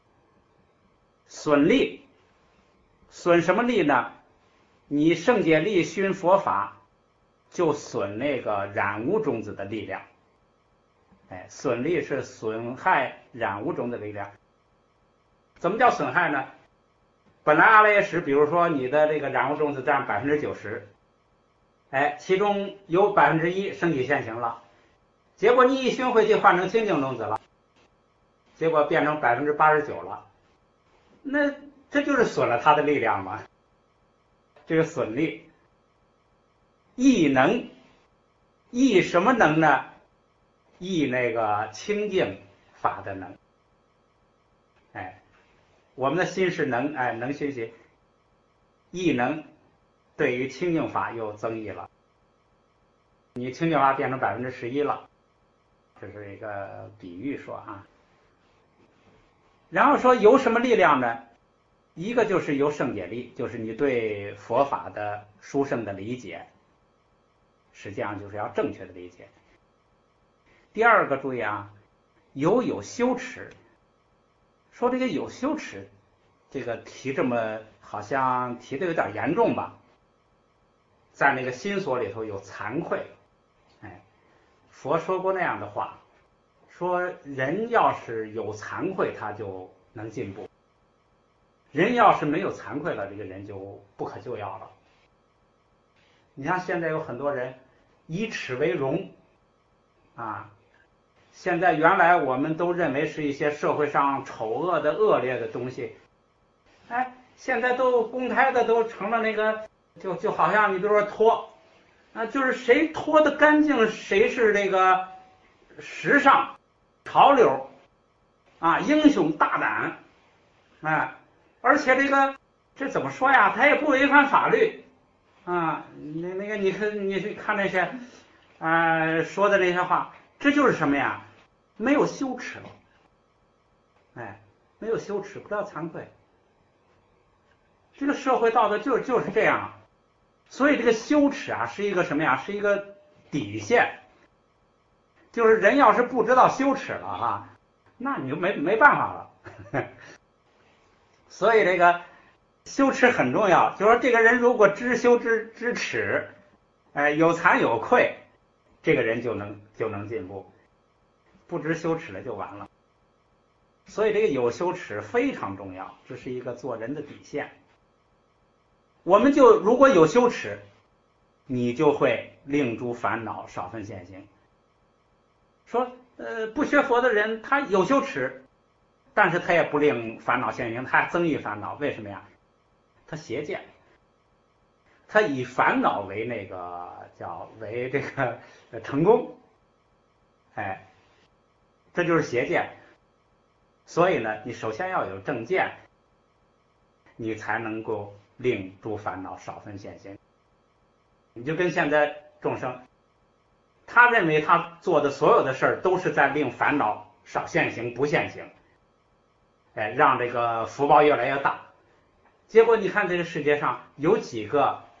损利，损什么利呢？你圣解力熏佛法，就损那个染污种子的力量。哎，损利是损害染污种子的力量。怎么叫损害呢？本来阿赖耶识，比如说你的这个染污种子占百分之九十，哎，其中有百分之一升起现行了，结果你一熏回去换成清净种子了，结果变成百分之八十九了，那这就是损了它的力量嘛。这个损力，亦能，亦什么能呢？亦那个清净法的能。哎，我们的心是能，哎，能熏习，亦能对于清净法又增益了。你清净法变成百分之十一了，这是一个比喻说啊。然后说由什么力量呢？一个就是由圣解力，就是你对佛法的殊胜的理解，实际上就是要正确的理解。第二个注意啊，由有修持。说这个有修持，这个提这么好像提的有点严重吧，在那个心所里头有惭愧。哎，佛说过那样的话，说人要是有惭愧，他就能进步；人要是没有惭愧了，这个人就不可救药了。你像现在有很多人以耻为荣啊，现在原来我们都认为是一些社会上丑恶的恶劣的东西，哎，现在都公开的都成了那个，就就好像你比如说脱啊，就是谁脱得干净，谁是这个时尚潮流啊，英雄大胆，哎，而且这个这怎么说呀？他也不违反法律啊。那那个你看你去看那些啊、呃、说的那些话，这就是什么呀？没有羞耻了，哎，没有羞耻，不要惭愧。这个社会道德就是就是这样。所以这个羞耻啊，是一个什么呀？是一个底线。就是人要是不知道羞耻了啊，那你就没没办法了。所以这个羞耻很重要。就是说，这个人如果知羞知知耻，哎，有惭有愧，这个人就能就能进步。不知羞耻了就完了。所以这个有羞耻非常重要，这是一个做人的底线。我们就如果有羞耻，你就会令诸烦恼少分现行。说呃不学佛的人他有羞耻，但是他也不令烦恼现行，他还增益烦恼。为什么呀？他邪见，他以烦恼为那个叫为这个成功，哎，这就是邪见。所以呢，你首先要有正见，你才能够令诸烦恼少分现行。你就跟现在众生，他认为他做的所有的事儿都是在令烦恼少现行不现行，哎，让这个福报越来越大。结果你看这个世界上有几个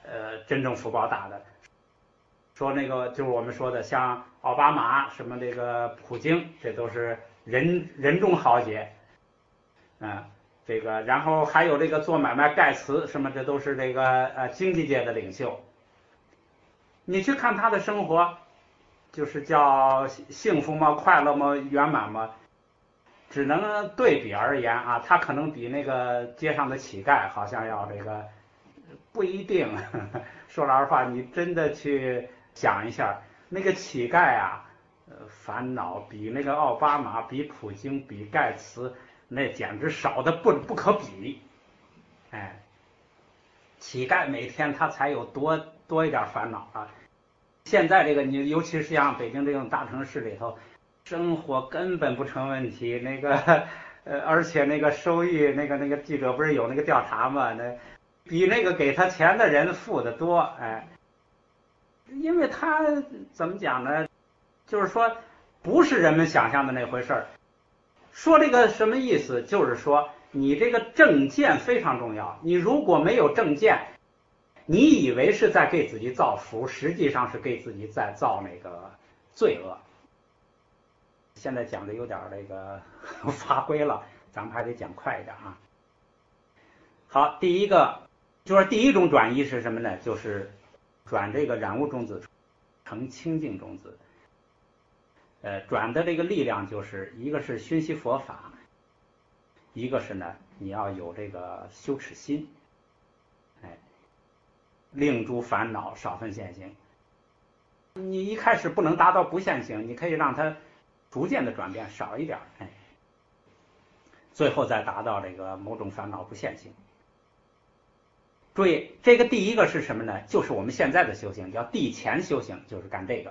呃真正福报大的。说那个就是我们说的像奥巴马什么这个普京，这都是人人中豪杰，嗯，这个然后还有这个做买卖盖茨什么，这都是这个呃经济界的领袖。你去看他的生活，就是叫幸福吗？快乐吗？圆满吗？只能对比而言啊，他可能比那个街上的乞丐好像要这个不一定。呵呵说老实话，你真的去想一下，那个乞丐啊，呃，烦恼比那个奥巴马、比普京、比盖茨，那简直少的不不可比。哎，乞丐每天他才有多多一点烦恼啊。现在这个你，尤其是像北京这种大城市里头，生活根本不成问题。那个呃，而且那个收益，那个那个记者不是有那个调查嘛？那比那个给他钱的人富得多。哎，因为他怎么讲呢？就是说，不是人们想象的那回事儿。说这个什么意思？就是说，你这个正见非常重要。你如果没有正见，你以为是在给自己造福，实际上是给自己在造那个罪恶。现在讲的有点那个发挥了，咱们还得讲快一点啊。好，第一个就是第一种转移是什么呢？就是转这个染污种子成清净种子。呃，转的这个力量就是一个是熏习佛法，一个是呢你要有这个羞耻心。哎，令诸烦恼少分现行。你一开始不能达到不现行，你可以让它逐渐的转变少一点，哎，最后再达到这个某种烦恼不现行。注意，这个第一个是什么呢？就是我们现在的修行叫地前修行，就是干这个。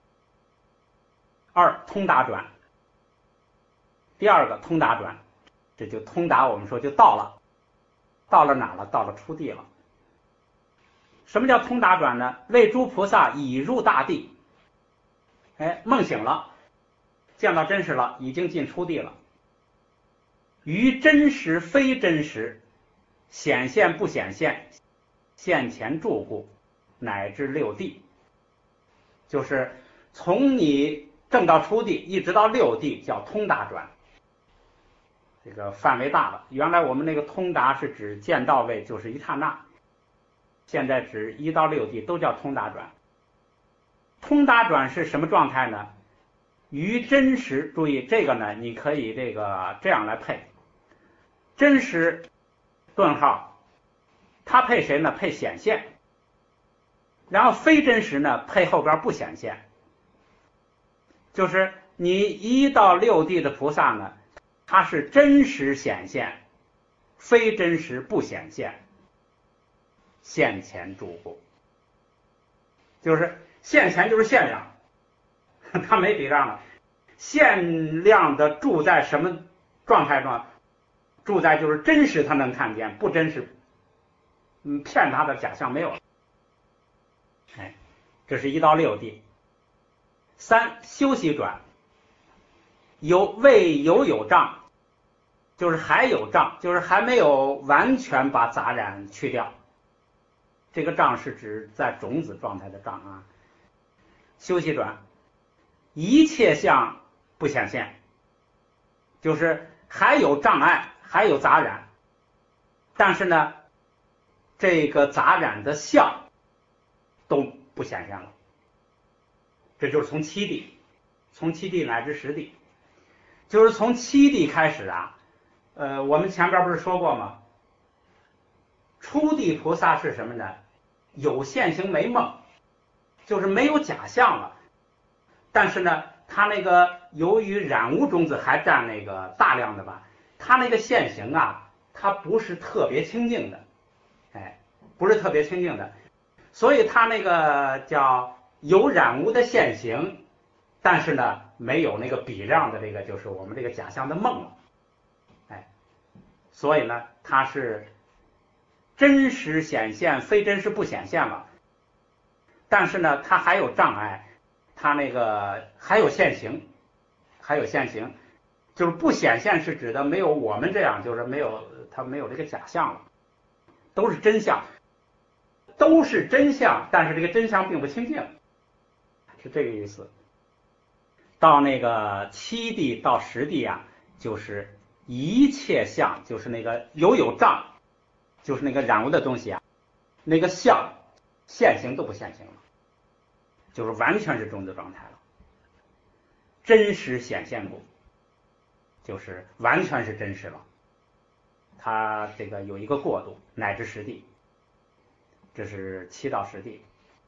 二，通达转。第二个通达转，这就通达，我们说就到了，到了哪了？到了初地了。什么叫通达转呢？为诸菩萨已入大地，哎，梦醒了，见到真实了，已经进初地了。于真实非真实，显现不显现，现前住故，乃至六地。就是从你证到初地一直到六地叫通达转，这个范围大了。原来我们那个通达是指见到位，就是一刹那，现在指一到六地都叫通达转。通达转是什么状态呢？于真实，注意这个呢，你可以这个这样来配，真实顿号，它配谁呢？配显现。然后非真实呢，配后边不显现。就是你一到六地的菩萨呢，它是真实显现，非真实不显现，现前住故。就是现前就是限量，它没比量了。限量的住在什么状态中？住在就是真实他能看见，不真实，嗯，骗他的假象没有了。哎，这是一到六地。三，修习转，有未有有障，就是还有障，就是还没有完全把杂染去掉。这个障是指在种子状态的障啊。修习转，一切相不显现，就是还有障碍，还有杂染，但是呢，这个杂染的相都不显现了。这就是从七地，从七地乃至十地，就是从七地开始啊。呃，我们前边不是说过吗？初地菩萨是什么呢？有现行没梦，就是没有假象了。但是呢，他那个由于染污种子还占那个大量的吧，他那个现行啊，它不是特别清净的，哎，不是特别清净的，所以他那个叫有染污的现行，但是呢，没有那个比量的这个就是我们这个假象的梦了，哎，所以呢，它是真实显现，非真实不显现了。但是呢，它还有障碍，它那个还有现行，还有现行，就是不显现是指的没有我们这样，就是没有它没有这个假象了，都是真相。 都是真相，但是这个真相并不清净，是这个意思。到那个七地到十地啊，就是一切相，就是那个有有障，就是那个染污的东西啊，那个相现行都不现行了，就是完全是种子状态了。真实显现故，就是完全是真实了。它这个有一个过渡，乃至十地，这是七到十地。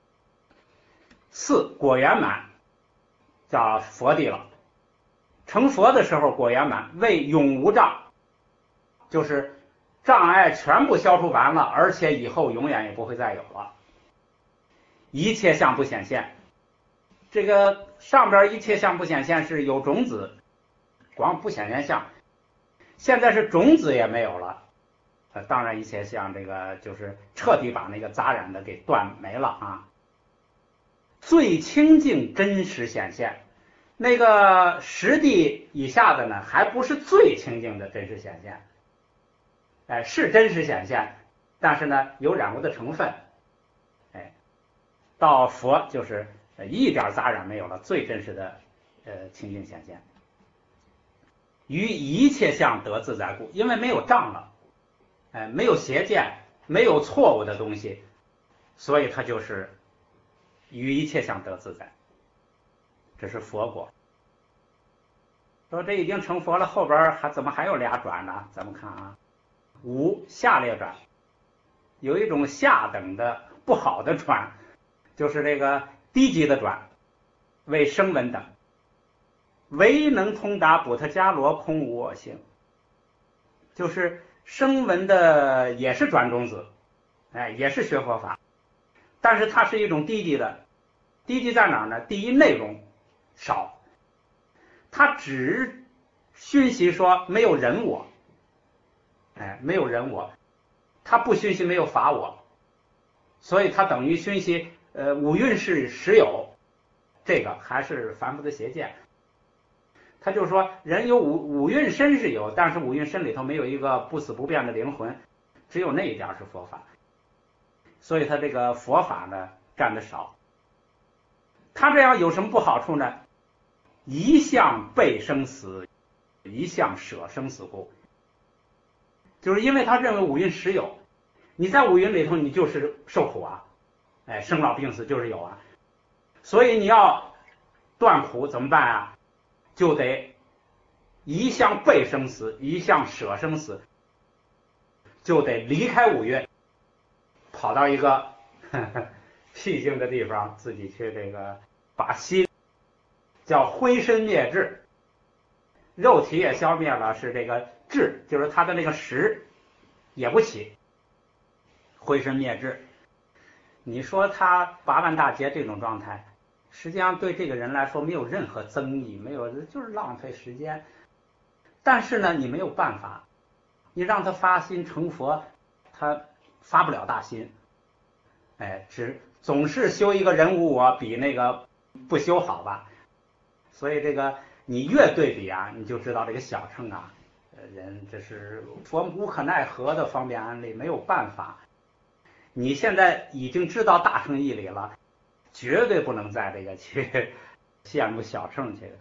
四果圆满，叫佛地了。成佛的时候果圆满，为永无障，就是障碍全部消除完了，而且以后永远也不会再有了。一切相不显现，这个上边一切相不显现是有种子，光不显现相，现在是种子也没有了。呃，当然一切相这个就是彻底把那个杂染的给断没了啊。最清净真实显现，那个十地以下的呢，还不是最清净的真实显现，哎，是真实显现，但是呢有染污的成分，哎，到佛就是一点杂染没有了，最真实的呃清净显现。于一切相得自在故，因为没有障了，哎，没有邪见，没有错误的东西，所以它就是于一切相得自在。这是佛果。说这已经成佛了，后边还怎么还有俩转呢？咱们看啊，五下列转，有一种下等的不好的转，就是这个低级的转，为声闻等，唯能通达补特伽罗空无我性，就是声闻的也是转种子，哎，也是学佛法，但是它是一种低级的。低级在哪儿呢？第一，内容少，它只熏习说没有人我，哎，没有人我，它不熏习没有法我，所以它等于熏习呃五蕴是实有，这个还是凡夫的邪见。他就说人有五五蕴身是有，但是五蕴身里头没有一个不死不变的灵魂，只有那一点是佛法，所以他这个佛法呢占的少。他这样有什么不好处呢？一向背生死，一向舍生死故，就是因为他认为五蕴实有，你在五蕴里头你就是受苦啊，哎，生老病死就是有啊，所以你要断苦怎么办啊？就得一向背生死，一向舍生死，就得离开五蕴，跑到一个呵呵僻静的地方，自己去这个把心叫灰身灭智，肉体也消灭了，是这个智，就是他的那个识也不起，灰身灭智。你说他八万大劫这种状态，实际上对这个人来说没有任何增益，没有，就是浪费时间。但是呢，你没有办法，你让他发心成佛，他发不了大心，哎，只总是修一个人无我，比那个不修好吧。所以这个你越对比啊，你就知道这个小乘啊，呃，人这是佛无可奈何的方便安利，没有办法。你现在已经知道大乘义理了，绝对不能在这个去羡慕小乘去。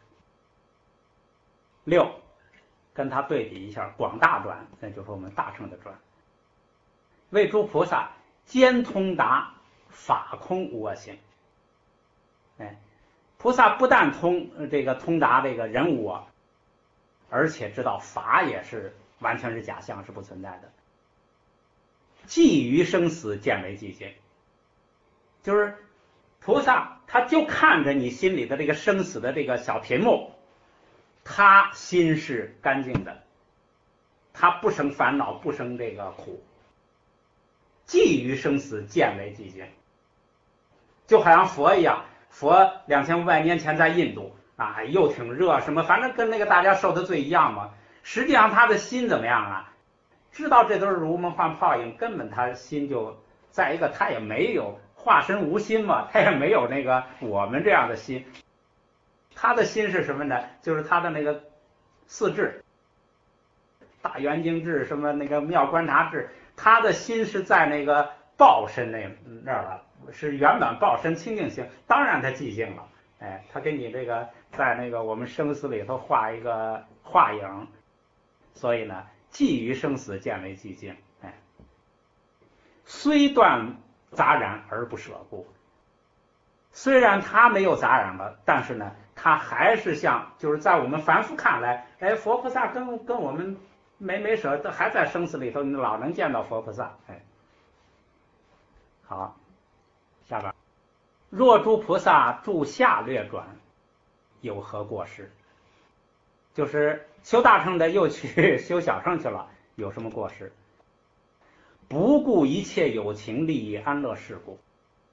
六，跟他对比一下，广大转，那就是我们大乘的转。为诸菩萨兼通达法空无我性。哎，菩萨不但通这个通达这个人无我，而且知道法也是完全是假象，是不存在的。寂于生死，见为寂静，就是菩萨他就看着你心里的这个生死的这个小屏幕，他心是干净的，他不生烦恼，不生这个苦。寂于生死，见为寂静，就好像佛一样，佛两千五百年前在印度啊，又挺热什么，反正跟那个大家受的罪一样嘛。实际上他的心怎么样啊？知道这都是如梦幻泡影，根本他心就再一个，他也没有化身无心嘛，他也没有那个我们这样的心。他的心是什么呢？就是他的那个四智，大圆镜智，什么那个妙观察智，他的心是在那个报身那那儿了，是圆满报身清净心，当然他寂静了。哎，他给你这个在那个我们生死里头画一个画影，所以呢，寂于生死，见为寂静。哎，虽断杂染而不舍故。虽然他没有杂染了，但是呢，他还是像就是在我们凡夫看来，哎，佛菩萨跟跟我们没没舍，都还在生死里头，你老能见到佛菩萨。哎，好，下边。若诸菩萨住下略转，有何过失？就是修大乘的又去修小乘去了，有什么过失？不顾一切有情利益安乐事故。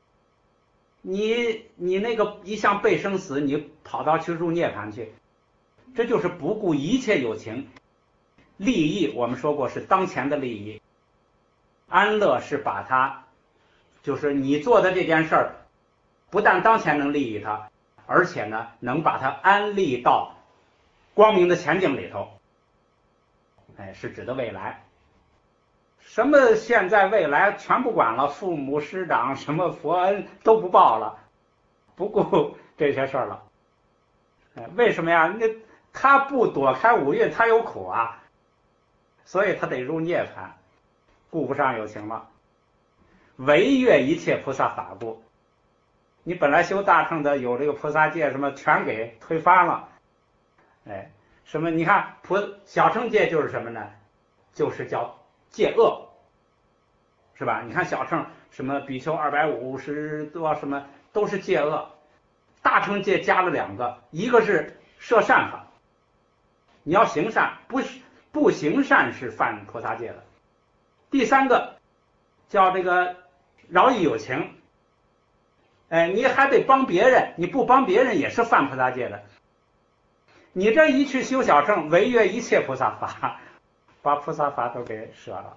你你那个一向背生死，你跑到去入涅盘去，这就是不顾一切有情利益。我们说过是当前的利益，安乐是把它，就是你做的这件事儿。不但当前能利益他，而且呢，能把他安利到光明的前景里头。哎，是指的未来。什么现在未来全不管了，父母师长什么佛恩都不报了，不顾这些事儿了。哎，为什么呀？那他不躲开五蕴，他有苦啊，所以他得入涅槃，顾不上有情了。违越一切菩萨法故。你本来修大乘的有这个菩萨戒什么全给推翻了。哎，什么你看菩小乘戒就是什么呢？就是叫戒恶，是吧？你看小乘什么比丘二百五十多什么都是戒恶，大乘戒加了两个，一个是摄善法，你要行善，不不行善是犯菩萨戒的。第三个叫这个饶益有情。哎，你还得帮别人，你不帮别人也是犯菩萨戒的。你这一去修小乘，违越一切菩萨法，把菩萨法都给舍了。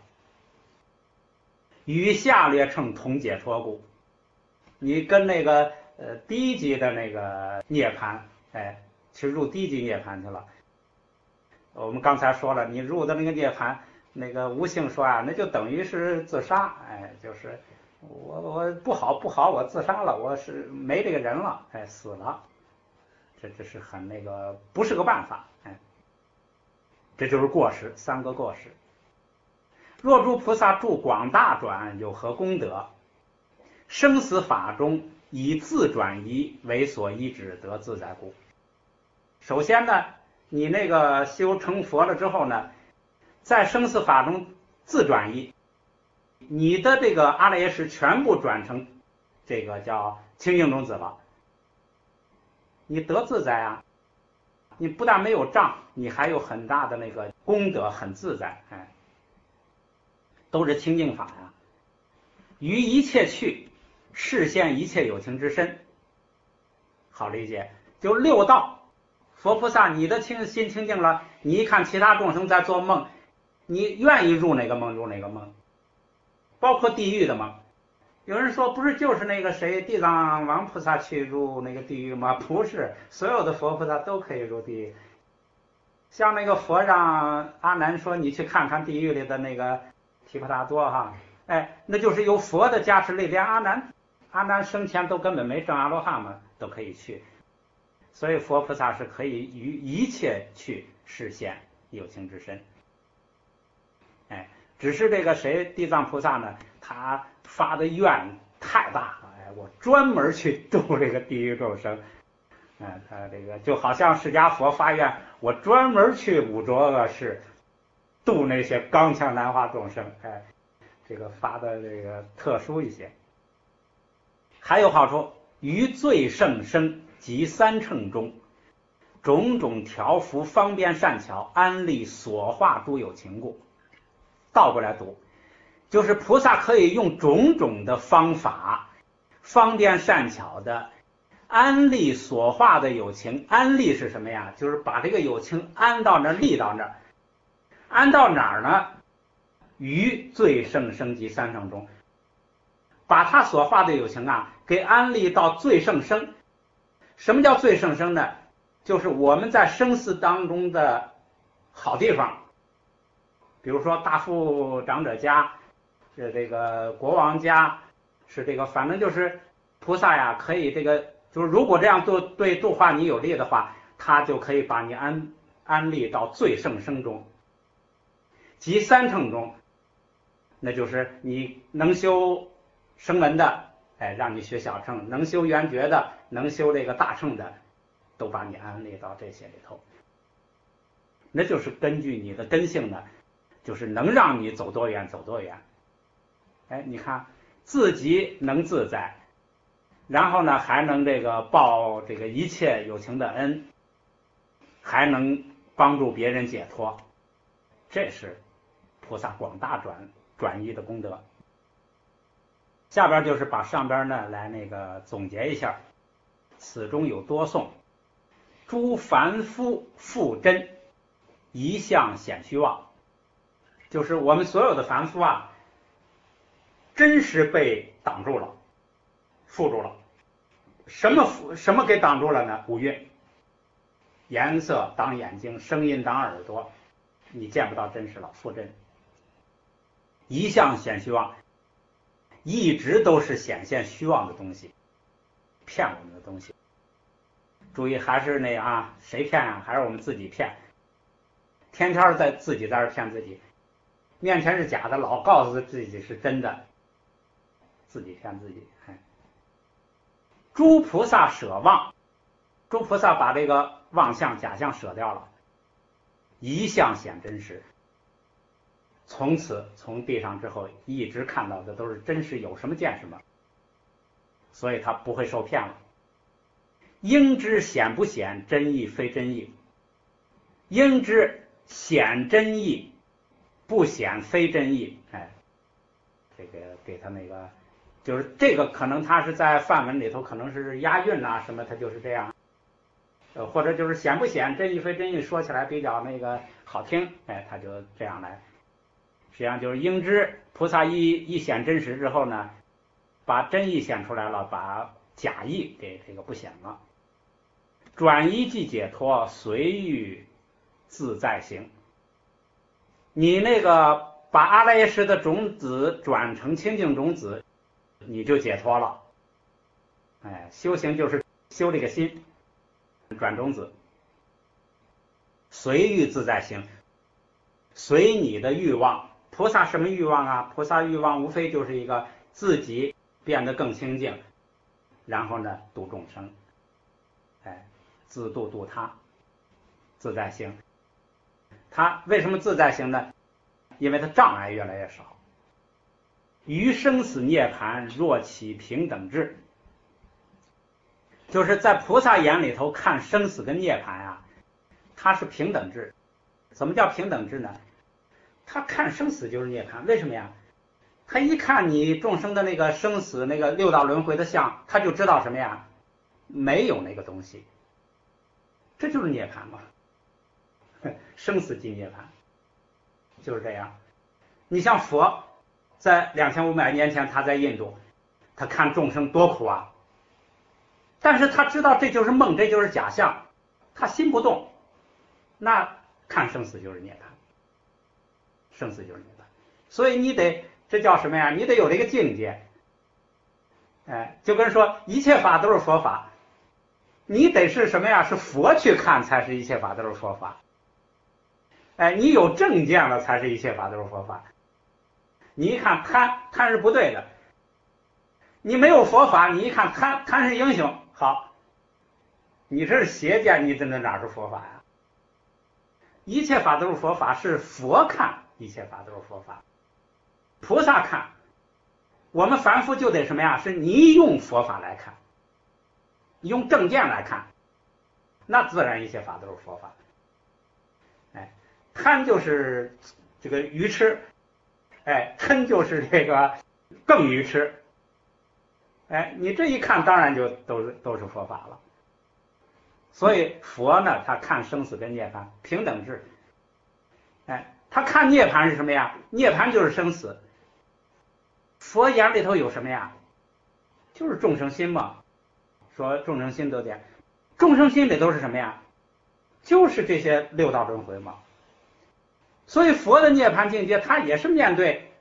与下列乘同解脱故，你跟那个呃低级的那个涅槃，哎，去入低级涅槃去了。我们刚才说了，你入的那个涅槃，那个无性说啊，那就等于是自杀，哎，就是。我我不好不好，我自杀了，我是没这个人了，哎，死了，这这是很那个不是个办法，哎，这就是过失，三个过失。若诸菩萨住广大转，有何功德？生死法中以自转移为所依止，得自在故。首先呢，你那个修成佛了之后呢，在生死法中自转移。你的这个阿赖耶识全部转成这个叫清净种子了，你得自在啊！你不但没有障，你还有很大的那个功德，很自在，哎，都是清净法呀、啊。于一切去，示现一切有情之身，好理解。就六道，佛菩萨，你的清心清净了，你一看其他众生在做梦，你愿意入哪个梦入哪个梦。包括地狱的梦，有人说不是就是那个谁地藏王菩萨去入那个地狱吗？不是，所有的佛菩萨都可以入地狱。像那个佛让阿难说你去看看地狱里的那个提婆达多哈，哎，那就是有佛的加持力，连阿难阿难生前都根本没证阿罗汉嘛，都可以去。所以佛菩萨是可以于一切去实现有情之身。哎。只是这个谁地藏菩萨呢，他发的愿太大了，哎，我专门去度这个地狱众生，哎，他这个就好像释迦佛发愿，我专门去五浊恶世度那些刚强难化众生，哎，这个发的这个特殊一些。还有好处，于最胜生及三乘中，种种调伏方便善巧，安利所化诸有情故。倒过来读，就是菩萨可以用种种的方法，方便善巧的安利所化的有情。安利是什么呀？就是把这个有情安到那儿，立到那儿。安到哪儿呢？于最胜生及三乘中，把他所化的有情啊，给安利到最胜生。什么叫最胜生呢？就是我们在生死当中的好地方。比如说大富长者家， 是这个国王家，是这个，反正就是菩萨呀，可以这个，就是如果这样做对度化你有利的话，他就可以把你安安立到最胜生中，即三乘中，那就是你能修声闻的，哎，让你学小乘；能修缘觉的，能修这个大乘的，都把你安立到这些里头。那就是根据你的根性呢，就是能让你走多远走多远。哎，你看自己能自在，然后呢还能这个报这个一切有情的恩，还能帮助别人解脱，这是菩萨广大转转移的功德。下边就是把上边呢来那个总结一下，此中有多颂，诸凡夫复真，一向显虚妄，就是我们所有的凡夫啊，真实被挡住了，缚住了。什么什么给挡住了呢？五蕴，颜色当眼睛，声音当耳朵，你见不到真实了，复真。一向显虚妄，一直都是显现虚妄的东西，骗我们的东西。注意，还是那啊，谁骗啊？还是我们自己骗，天天在自己在这骗自己，面前是假的，老告诉自己是真的，自己骗自己。诸菩萨舍妄，诸菩萨把这个妄相假象舍掉了，一向显真实，从此从地上之后一直看到的都是真实，有什么见什么，所以他不会受骗了。应知显不显，真义非真义，应知显真义，不显非真义。哎，这个给他那个，就是这个可能他是在梵文里头可能是押韵啊什么，他就是这样，呃，或者就是显不显，真义非真义，说起来比较那个好听，哎，他就这样来。实际上就是应知菩萨一一显真实之后呢，把真义显出来了，把假义给这个不显了。转移即解脱，随欲自在行。你那个把阿赖耶识的种子转成清净种子，你就解脱了。哎，修行就是修这个心，转种子，随欲自在行，随你的欲望。菩萨什么欲望啊？菩萨欲望无非就是一个自己变得更清净，然后呢度众生，哎，自度度他，自在行。他为什么自在行呢？因为他障碍越来越少。于生死涅盘若起平等智，就是在菩萨眼里头看生死跟涅盘啊，它是平等智。怎么叫平等智呢？他看生死就是涅盘，为什么呀？他一看你众生的那个生死那个六道轮回的相，他就知道什么呀？没有那个东西，这就是涅盘嘛。生死即涅盘，就是这样。你像佛在两千五百年前，他在印度，他看众生多苦啊，但是他知道这就是梦，这就是假象，他心不动，那看生死就是涅盘，生死就是涅槃。所以你得，这叫什么呀？你得有这个境界。哎，就跟说一切法都是佛法，你得是什么呀？是佛去看才是一切法都是佛法。哎，你有正见了才是一切法都是佛法。你一看贪，贪是不对的。你没有佛法，你一看贪，贪是英雄，好，你这是邪见，你真的哪是佛法呀？一切法都是佛法，是佛看一切法都是佛法，菩萨看，我们凡夫就得什么呀？是你用佛法来看，你用正见来看，那自然一切法都是佛法。哎，贪就是这个愚痴，哎，嗔就是这个更愚痴。哎，你这一看，当然就都是都是佛法了。所以佛呢，他看生死跟涅槃平等智。哎，他看涅槃是什么呀？涅槃就是生死。佛眼里头有什么呀？就是众生心嘛。说众生心得见，众生心里都是什么呀？就是这些六道轮回嘛。所以佛的涅槃境界，他也是面对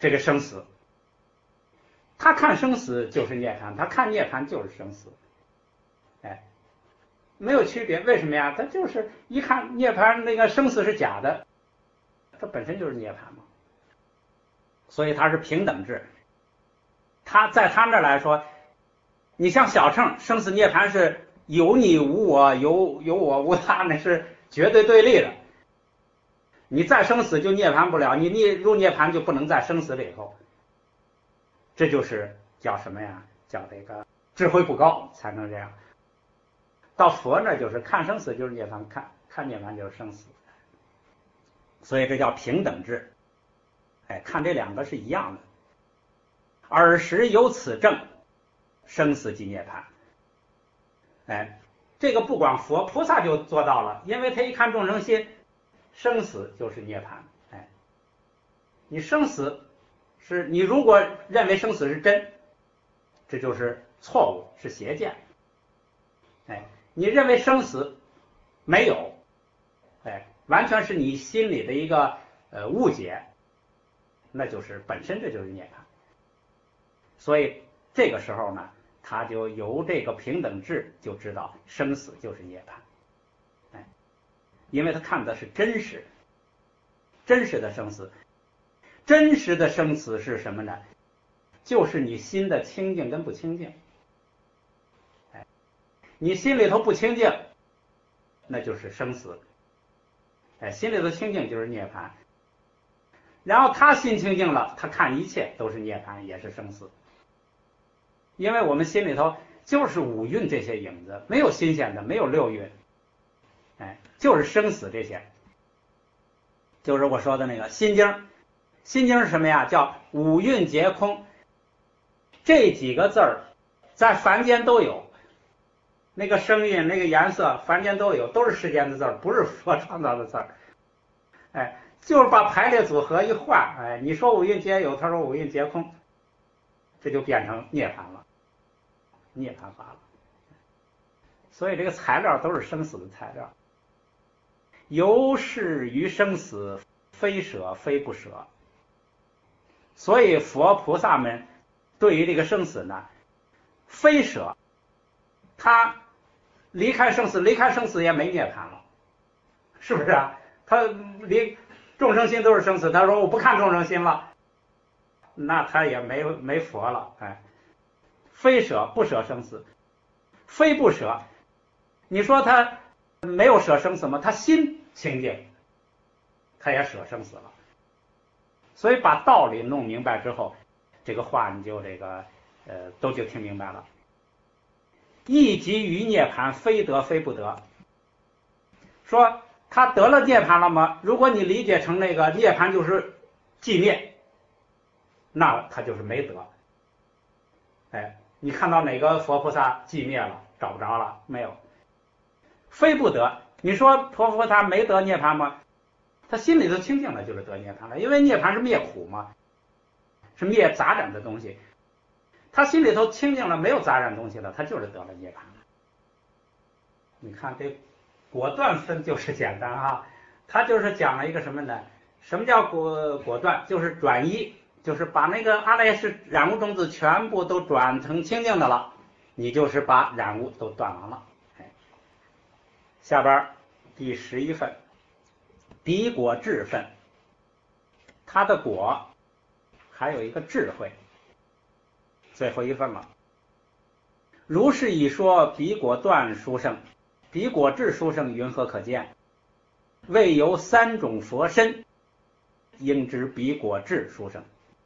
这个生死。他看生死就是涅槃，他看涅槃就是生死，哎，没有区别。为什么呀？他就是一看涅槃那个生死是假的，它本身就是涅槃嘛。所以它是平等制。他在他那儿来说，你像小乘生死涅槃是有你无我，有有我无他，那是绝对对立的。你再生死就涅槃不了，你你入涅槃就不能在生死里头。这就是叫什么呀？叫这个智慧不高才能这样。到佛那就是看生死就是涅槃，看看涅槃就是生死，所以这叫平等制。哎，看这两个是一样的。尔时有此证，生死即涅槃。哎，这个不光佛菩萨就做到了，因为他一看众生心，生死就是涅槃。哎，你生死是你如果认为生死是真，这就是错误，是邪见。哎，你认为生死没有，哎，完全是你心里的一个呃误解，那就是本身这就是涅槃。所以这个时候呢，他就由这个平等智就知道生死就是涅槃。哎，因为他看的是真实，真实的生死。真实的生死是什么呢？就是你心的清净跟不清净。哎，你心里头不清净，那就是生死。哎，心里头清净就是涅槃。然后他心清净了，他看一切都是涅槃，也是生死。因为我们心里头就是五蕴这些影子，没有新鲜的，没有六蕴，哎，就是生死这些。就是我说的那个心经。心经是什么呀？叫五蕴皆空。这几个字儿在凡间都有，那个声音那个颜色凡间都有，都是世间的字儿，不是佛创造的字儿。哎，就是把排列组合一换，哎，你说五蕴皆有，他说五蕴皆空，这就变成涅槃了，涅槃法了。所以这个材料都是生死的材料。由是于生死，非舍非不舍。所以佛菩萨们对于这个生死呢，非舍，他离开生死，离开生死也没涅槃了，是不是啊？他离众生心都是生死，他说我不看众生心了，那他也没没佛了。哎，非舍不舍生死，非不舍，你说他没有舍生死吗？他心清净，他也舍生死了。所以把道理弄明白之后，这个话你就这个呃都就听明白了。一即于涅槃，非得非不得。说他得了涅槃了吗？如果你理解成那个涅槃就是寂灭，那他就是没得。哎，你看到哪个佛菩萨寂灭了？找不着了，没有。非不得，你说佛菩萨没得涅槃吗？他心里头清净了，就是得涅槃了，因为涅槃是灭苦嘛，是灭杂染的东西。他心里头清净了，没有杂染东西了，他就是得了涅槃了。你看这果断分就是简单啊，他就是讲了一个什么呢？什么叫果果断？就是转一，就是把那个阿赖耶染污种子全部都转成清净的了，你就是把染污都断完了。哎，下边第十一份。彼果智分，它的果还有一个智慧，最后一份了。如是一说，彼果断殊胜，彼果智殊胜，云何可见？未由三种佛身，应知彼果智殊胜。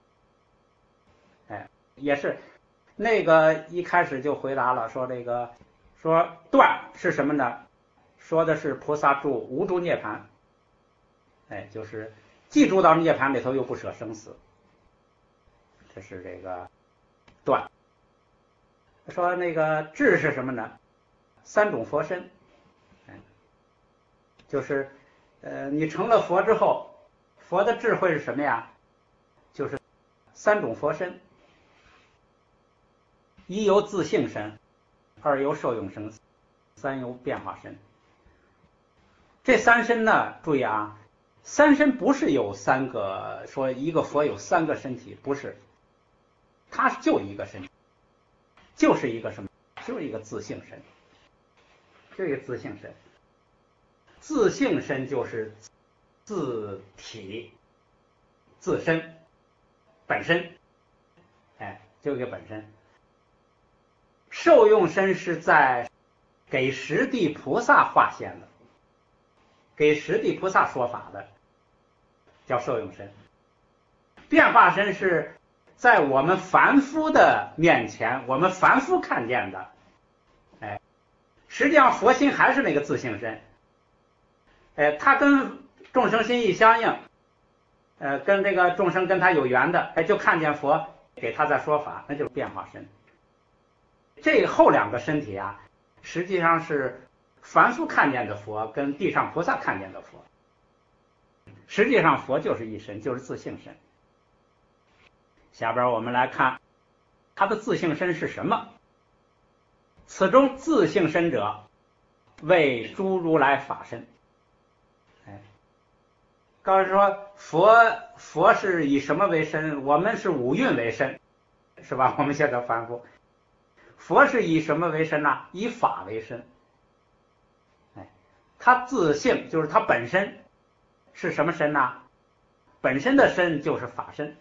哎，也是那个一开始就回答了，说这个说断是什么呢？说的是菩萨住无住涅槃。哎，就是既住到涅槃里头，又不舍生死，这是这个断。说那个智是什么呢？三种佛身，哎，就是呃，你成了佛之后，佛的智慧是什么呀？就是三种佛身，一由自性身，二由受用身，三由变化身。这三身呢，注意啊。 三身不是有三个，说一个佛有三个身体，不是，它就一个身体，就是一个什么？就是一个自性身，就一个自性身。自性身就是自体、自身、本身，哎，就一个本身。受用身是在给十地菩萨化现的，给十地菩萨说法的，叫受用身。变化身是在我们凡夫的面前，我们凡夫看见的，哎，实际上佛心还是那个自性身，哎，它跟众生心意相应，呃，跟这个众生跟他有缘的，哎，就看见佛给他在说法，那就是变化身。这后两个身体啊，实际上是凡夫看见的佛跟地上菩萨看见的佛，实际上佛就是一身，就是自性身。下边我们来看他的自性身是什么。此中自性身者，为诸如来法身。哎，告诉说佛佛是以什么为身？我们是五蕴为身，是吧？我们现在凡夫，佛是以什么为身呢？以法为身。哎，他自性就是他本身是什么身呢？本身的身就是法身。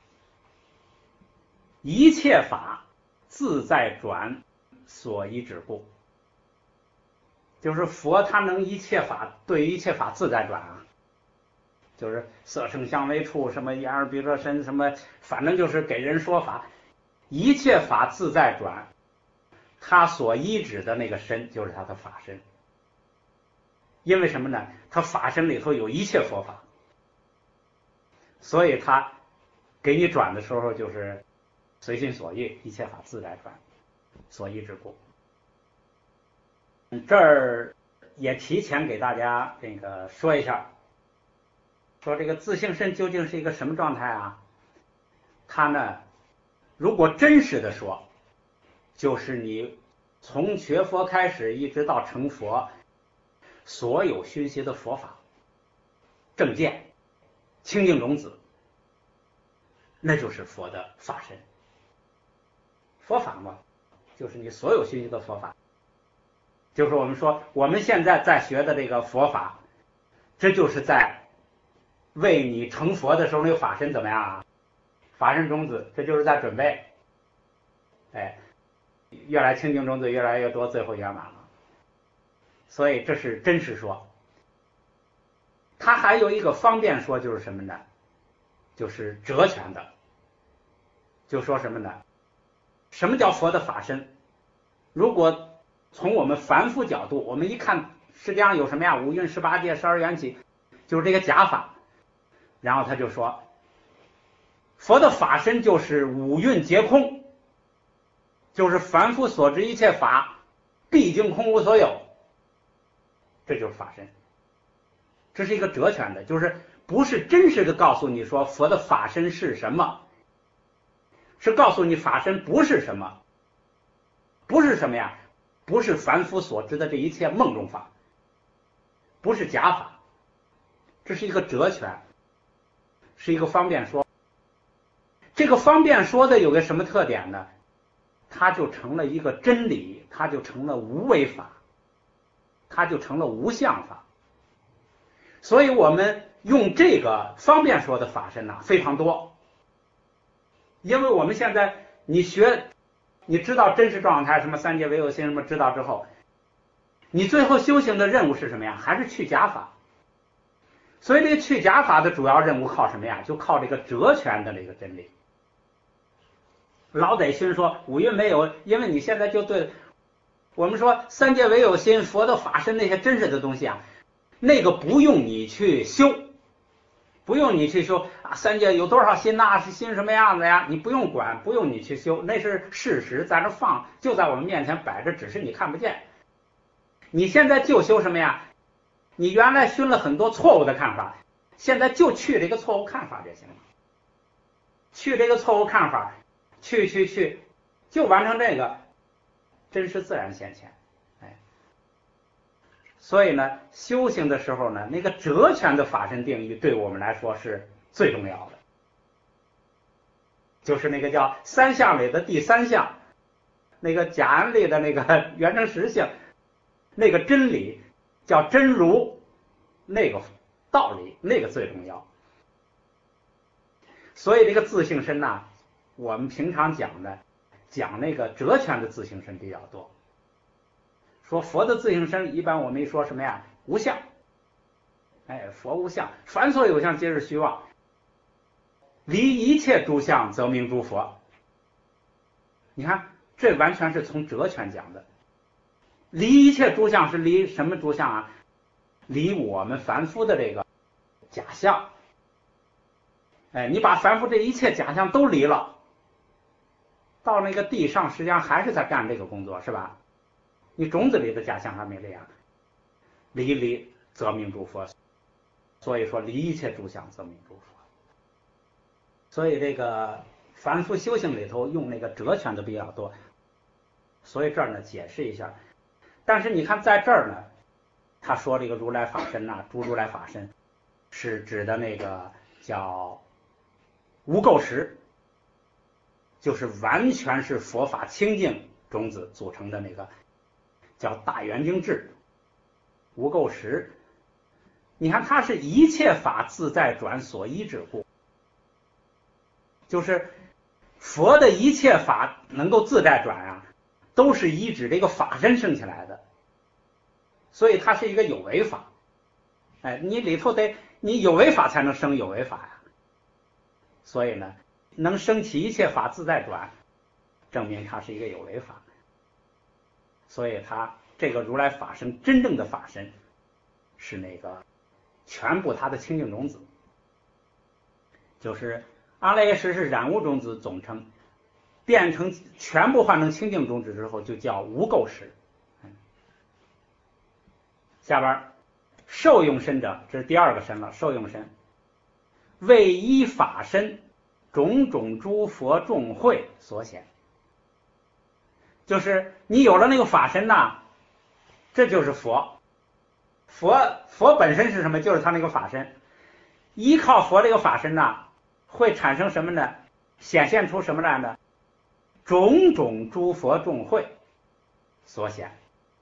一切法自在转，所依止故。就是佛他能一切法，对于一切法自在转啊，就是色声香味触什么眼耳鼻舌身什么，反正就是给人说法，一切法自在转，他所依止的那个身就是他的法身。因为什么呢？他法身里头有一切佛法，所以他给你转的时候就是随心所欲，一切法自在转，所依止故。这儿也提前给大家这个说一下，说这个自性身究竟是一个什么状态啊？它呢，如果真实的说，就是你从学佛开始一直到成佛，所有熏习的佛法、正见、清净种子，那就是佛的法身。佛法嘛，就是你所有熏习的佛法，就是我们说我们现在在学的这个佛法，这就是在为你成佛的时候那个法身怎么样啊？法身种子，这就是在准备，哎，越来清净种子越来越多，最后圆满了。所以这是真实说。它还有一个方便说，就是什么呢？就是哲全的，就说什么呢？什么叫佛的法身？如果从我们凡夫角度，我们一看，实际上有什么呀？五蕴十八界十二缘起，就是这个假法。然后他就说，佛的法身就是五蕴皆空，就是凡夫所知一切法，毕竟空无所有，这就是法身。这是一个哲全的，就是不是真实的告诉你说佛的法身是什么，是告诉你法身不是什么，不是什么呀？不是凡夫所知的这一切梦中法，不是假法，这是一个哲全，是一个方便说。这个方便说的有个什么特点呢？它就成了一个真理，它就成了无为法，它就成了无相法。所以我们用这个方便说的法身呢、啊、非常多，因为我们现在你学，你知道真实状态，什么三界唯有心什么知道之后，你最后修行的任务是什么呀？还是去假法。所以这个去假法的主要任务靠什么呀？就靠这个哲全的这个真理。老得熏说五蕴没有，因为你现在就对我们说三界唯有心，佛的法身那些真实的东西啊，那个不用你去修，不用你去修啊，三界有多少心呐、啊？是心什么样子呀？你不用管，不用你去修，那是事实，在那放，就在我们面前摆着，只是你看不见。你现在就修什么呀？你原来熏了很多错误的看法，现在就去这个错误看法就行了。去这个错误看法，去去去，就完成这个，真实自然现前。哎， 所以呢，修行的时候呢，那个哲全的法身定义对我们来说是最重要的，就是那个叫三相里的第三项，那个假安里的那个圆成实性，那个真理叫真如，那个道理那个最重要。所以这个自性身呐、啊，我们平常讲的讲那个哲全的自性身比较多。说佛的自性身，一般我们一说什么呀？无相。哎，佛无相，凡所有相，皆是虚妄。离一切诸相，则名诸佛。你看，这完全是从哲全讲的。离一切诸相是离什么诸相啊？离我们凡夫的这个假象。哎，你把凡夫这一切假象都离了，到那个地上，实际上还是在干这个工作，是吧？你种子里的假象还没离啊，离离则名诸佛。所以说离一切诸相则名诸佛。所以这个凡夫修行里头用那个哲全的比较多，所以这儿呢解释一下。但是你看在这儿呢，他说这个如来法身呐、啊，诸如来法身是指的那个叫无垢识，就是完全是佛法清净种子组成的那个叫大圆净智无垢识。你看它是一切法自在转所依之故，就是佛的一切法能够自在转啊，都是依止这个法身生起来的，所以它是一个有为法。哎，你里头得你有为法才能生有为法呀。所以呢，能生起一切法自在转，证明它是一个有为法。所以它这个如来法身真正的法身是那个全部它的清净种子，就是阿赖耶识是染污种子总称，变成全部换成清净种子之后就叫无垢识。下边受用身者，这是第二个身了。受用身为依法身种种诸佛众会所显，就是你有了那个法身呐、啊，这就是佛。佛佛本身是什么？就是他那个法身。依靠佛这个法身呐、啊，会产生什么呢？显现出什么来呢？种种诸佛众会所显，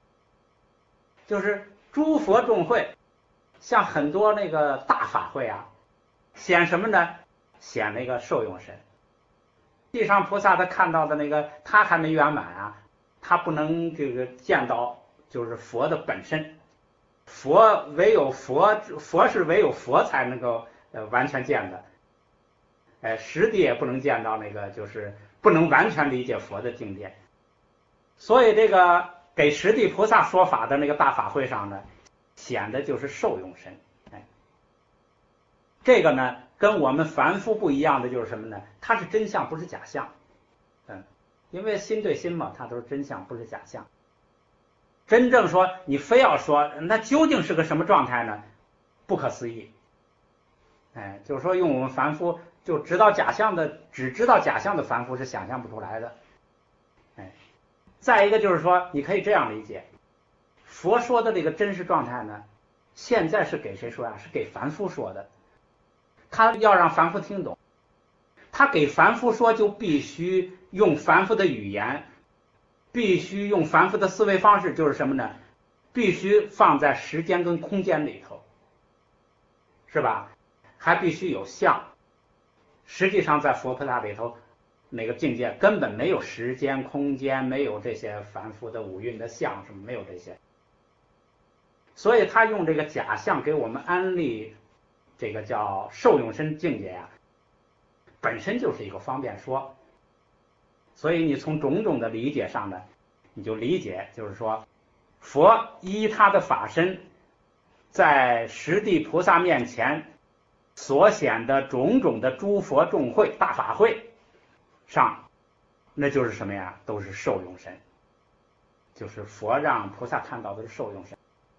就是诸佛众会，像很多那个大法会啊，显什么呢？显那个受用身。地上菩萨他看到的那个，他还没圆满啊，他不能这个见到就是佛的本身。佛唯有佛，佛是唯有佛才能够呃完全见的。哎，实地也不能见到那个，就是不能完全理解佛的境界。所以这个给实地菩萨说法的那个大法会上呢，显的就是受用身。哎，这个呢跟我们凡夫不一样的就是什么呢？它是真相，不是假象。嗯，因为心对心嘛，它都是真相，不是假象。真正说你非要说那究竟是个什么状态呢？不可思议。哎，就是说用我们凡夫就知道假象的，只知道假象的凡夫是想象不出来的。哎，再一个就是说，你可以这样理解，佛说的这个真实状态呢，现在是给谁说呀？是给凡夫说的。他要让凡夫听懂，他给凡夫说就必须用凡夫的语言，必须用凡夫的思维方式，就是什么呢？必须放在时间跟空间里头，是吧？还必须有相。实际上在佛菩萨里头那个境界根本没有时间空间，没有这些凡夫的五蕴的相，什么没有这些。所以他用这个假象给我们安利这个叫受用身境界呀、啊，本身就是一个方便说。所以你从种种的理解上呢，你就理解就是说，佛依他的法身，在实地菩萨面前所显的种种的诸佛众会大法会上，那就是什么呀？都是受用身，就是佛让菩萨看到的是受用身。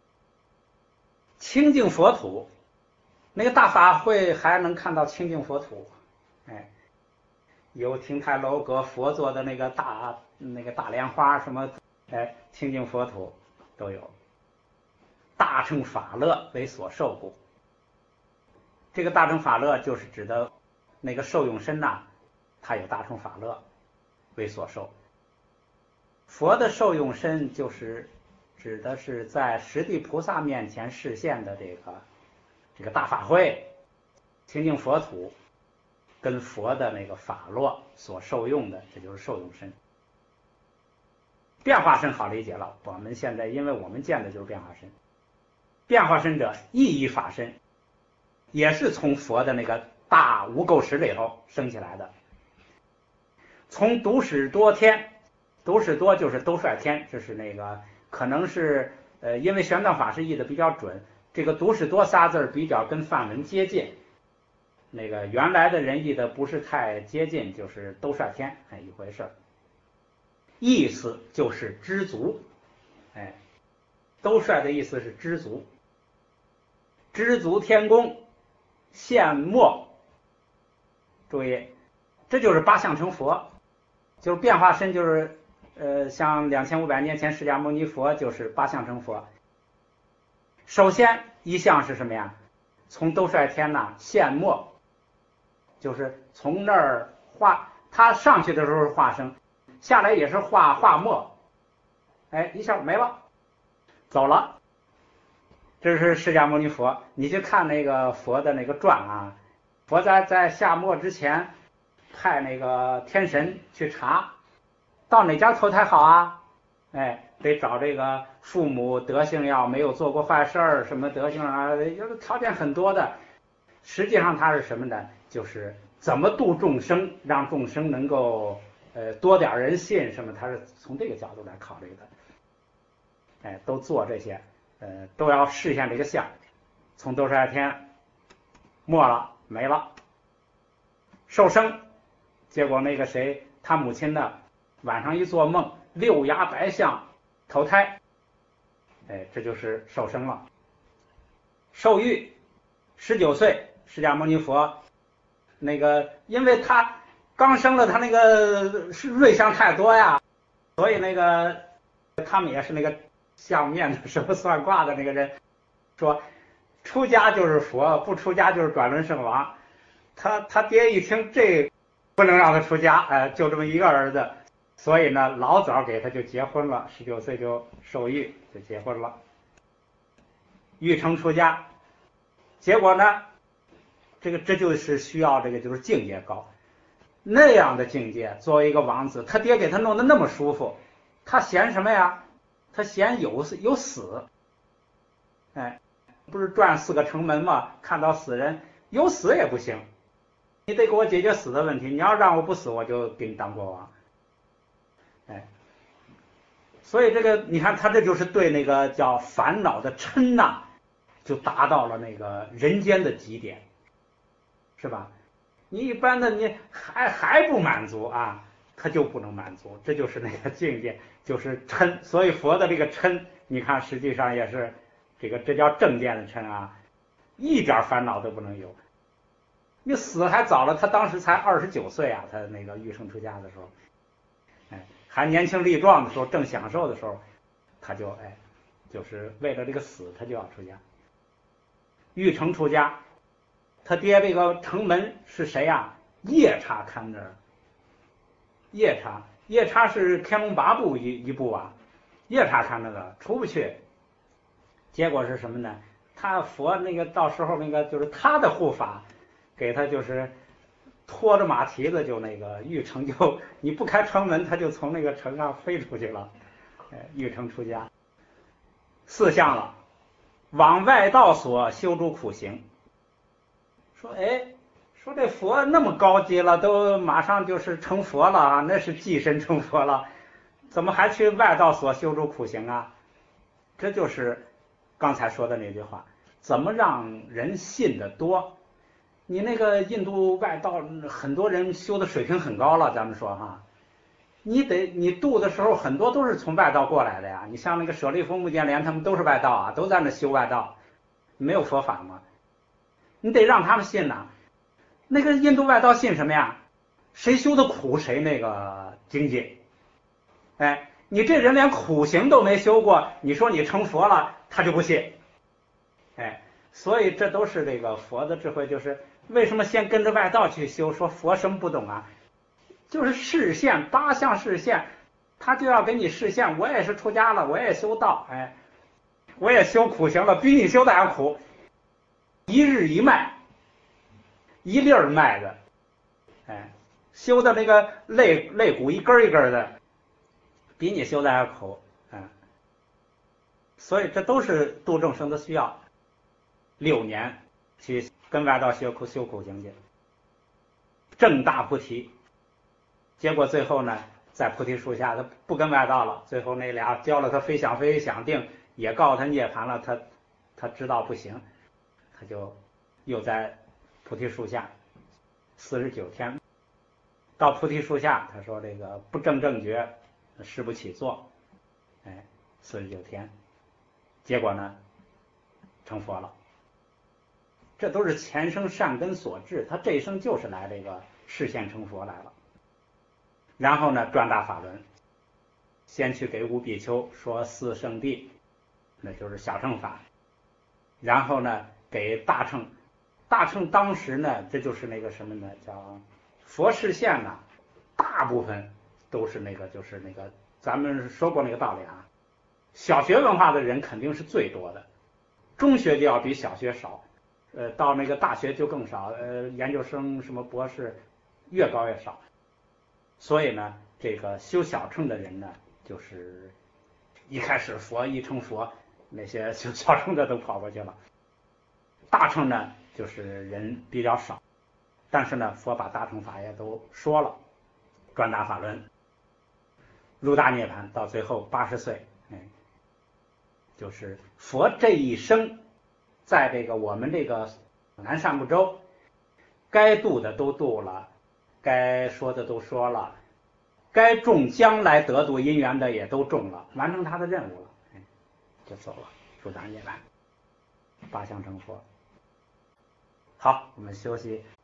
清净佛土，那个大法会还能看到清净佛土。哎，有亭台楼阁佛做的那个大那个大莲花什么，哎，清净佛土都有。 大乘法乐为所受故。这个大乘法乐就是指的那个受用身呐，它有大乘法乐为所受。佛的受用身就是指的是在十地菩萨面前示现的这个这个大法会、清净佛土跟佛的那个法络所受用的，这就是受用身。变化身好理解了，我们现在因为我们见的就是变化身。变化身者意义法身，也是从佛的那个大无垢识里头生起来的。从独使多天，独使多就是兜率天，这是那个可能是呃，因为玄奘法师译的比较准，这个独使多仨字比较跟梵文接近，那个原来的人译的不是太接近，就是兜率天，哎，一回事。意思就是知足，哎，兜率的意思是知足，知足天宫现末。注意，这就是八相成佛，就是变化身，就是呃，像两千五百年前释迦牟尼佛就是八相成佛。首先一项是什么呀？从兜率天呐现末，就是从那儿化，他上去的时候是化生，下来也是化化末，哎，一下没了，走了。这是释迦牟尼佛，你去看那个佛的那个传啊，佛在在下末之前派那个天神去查，到哪家投胎好啊？哎，得找这个父母德行要没有做过坏事儿，什么德行啊，有条件很多的。实际上他是什么呢？就是怎么度众生，让众生能够呃多点人信什么，他是从这个角度来考虑的。哎，都做这些，呃，都要实现这个相。从兜率天没了没了，受生，结果那个谁，他母亲呢，晚上一做梦，六牙白象投胎，哎，这就是受生了。受育，十九岁，释迦牟尼佛，那个因为他刚生了，他那个瑞相太多呀，所以那个他们也是那个相面的什么算卦的那个人说，出家就是佛，不出家就是转轮圣王。他他爹一听这不能让他出家，呃，就这么一个儿子，所以呢老早给他就结婚了，十九岁就受育就结婚了，育成出家。结果呢，这个这就是需要这个就是境界高，那样的境界，作为一个王子，他爹给他弄得那么舒服，他嫌什么呀？他嫌有有死，哎，不是转四个城门吗？看到死人有死也不行，你得给我解决死的问题。你要让我不死，我就给你当国王。哎，所以这个你看，他这就是对那个叫烦恼的嗔呐，就达到了那个人间的极点，是吧？你一般的你还还不满足啊，他就不能满足，这就是那个境界，就是嗔。所以佛的这个嗔，你看实际上也是这个，这叫正见的嗔啊，一点烦恼都不能有。你死还早了，他当时才二十九岁啊，他那个育成出家的时候，哎，还年轻力壮的时候，正享受的时候，他就哎，就是为了这个死，他就要出家。育成出家，他爹这个城门是谁啊？夜叉看着。夜叉，夜叉是天龙八部一一部啊，夜叉看那个出不去。结果是什么呢？他佛那个到时候那个就是他的护法，给他就是拖着马蹄子就那个玉成就，你不开城门，他就从那个城上飞出去了。哎，玉成出家，四相了，往外道所修诸苦行。说哎。说这佛那么高级了，都马上就是成佛了啊，那是寄身成佛了，怎么还去外道所修诸苦行啊？这就是刚才说的那句话，怎么让人信得多？你那个印度外道很多人修的水平很高了，咱们说哈，你得你度的时候很多都是从外道过来的呀。你像那个舍利弗、目犍连他们都是外道啊，都在那修外道，没有佛法嘛，你得让他们信呐、啊。那个印度外道信什么呀？谁修的苦谁那个精进。哎，你这人连苦行都没修过，你说你成佛了，他就不信。 哎，所以这都是这个佛的智慧，就是为什么先跟着外道去修？说佛什么不懂啊？就是示现八相示现，他就要给你示现，我也是出家了，我也修道，哎，我也修苦行了，比你修的还苦，一日一麦，一粒儿麦的，哎，修的那个肋肋骨一根一根的，比你修的还苦，嗯，所以这都是度众生的需要。六年去跟外道学苦修苦行去，正大菩提。结果最后呢，在菩提树下，他不跟外道了。最后那俩教了他非想非想定，也告诉他涅槃了。他他知道不行，他就又在菩提树下四十九天。到菩提树下，他说这个不正正觉，誓不起坐。哎，四十九天，结果呢，成佛了。这都是前生善根所致，他这一生就是来这个示现成佛来了。然后呢，转大法轮，先去给五比丘说四圣谛，那就是小乘法。然后呢，给大乘，大乘当时呢，这就是那个什么呢，叫佛示现呢，大部分都是那个就是那个咱们说过那个道理啊，小学文化的人肯定是最多的，中学就要比小学少。呃，到那个大学就更少，呃，研究生什么博士越高越少，所以呢，这个修小乘的人呢，就是一开始佛一成佛，那些修小乘的都跑过去了。大乘呢，就是人比较少，但是呢，佛把大乘法也都说了，转大法轮，入大涅槃，到最后八十岁，哎，就是佛这一生。在这个我们这个南赡部洲，该度的都度了，该说的都说了，该种将来得度因缘的也都种了，完成他的任务了，哎，就走了，入大涅槃，八相成佛。好，我们休息。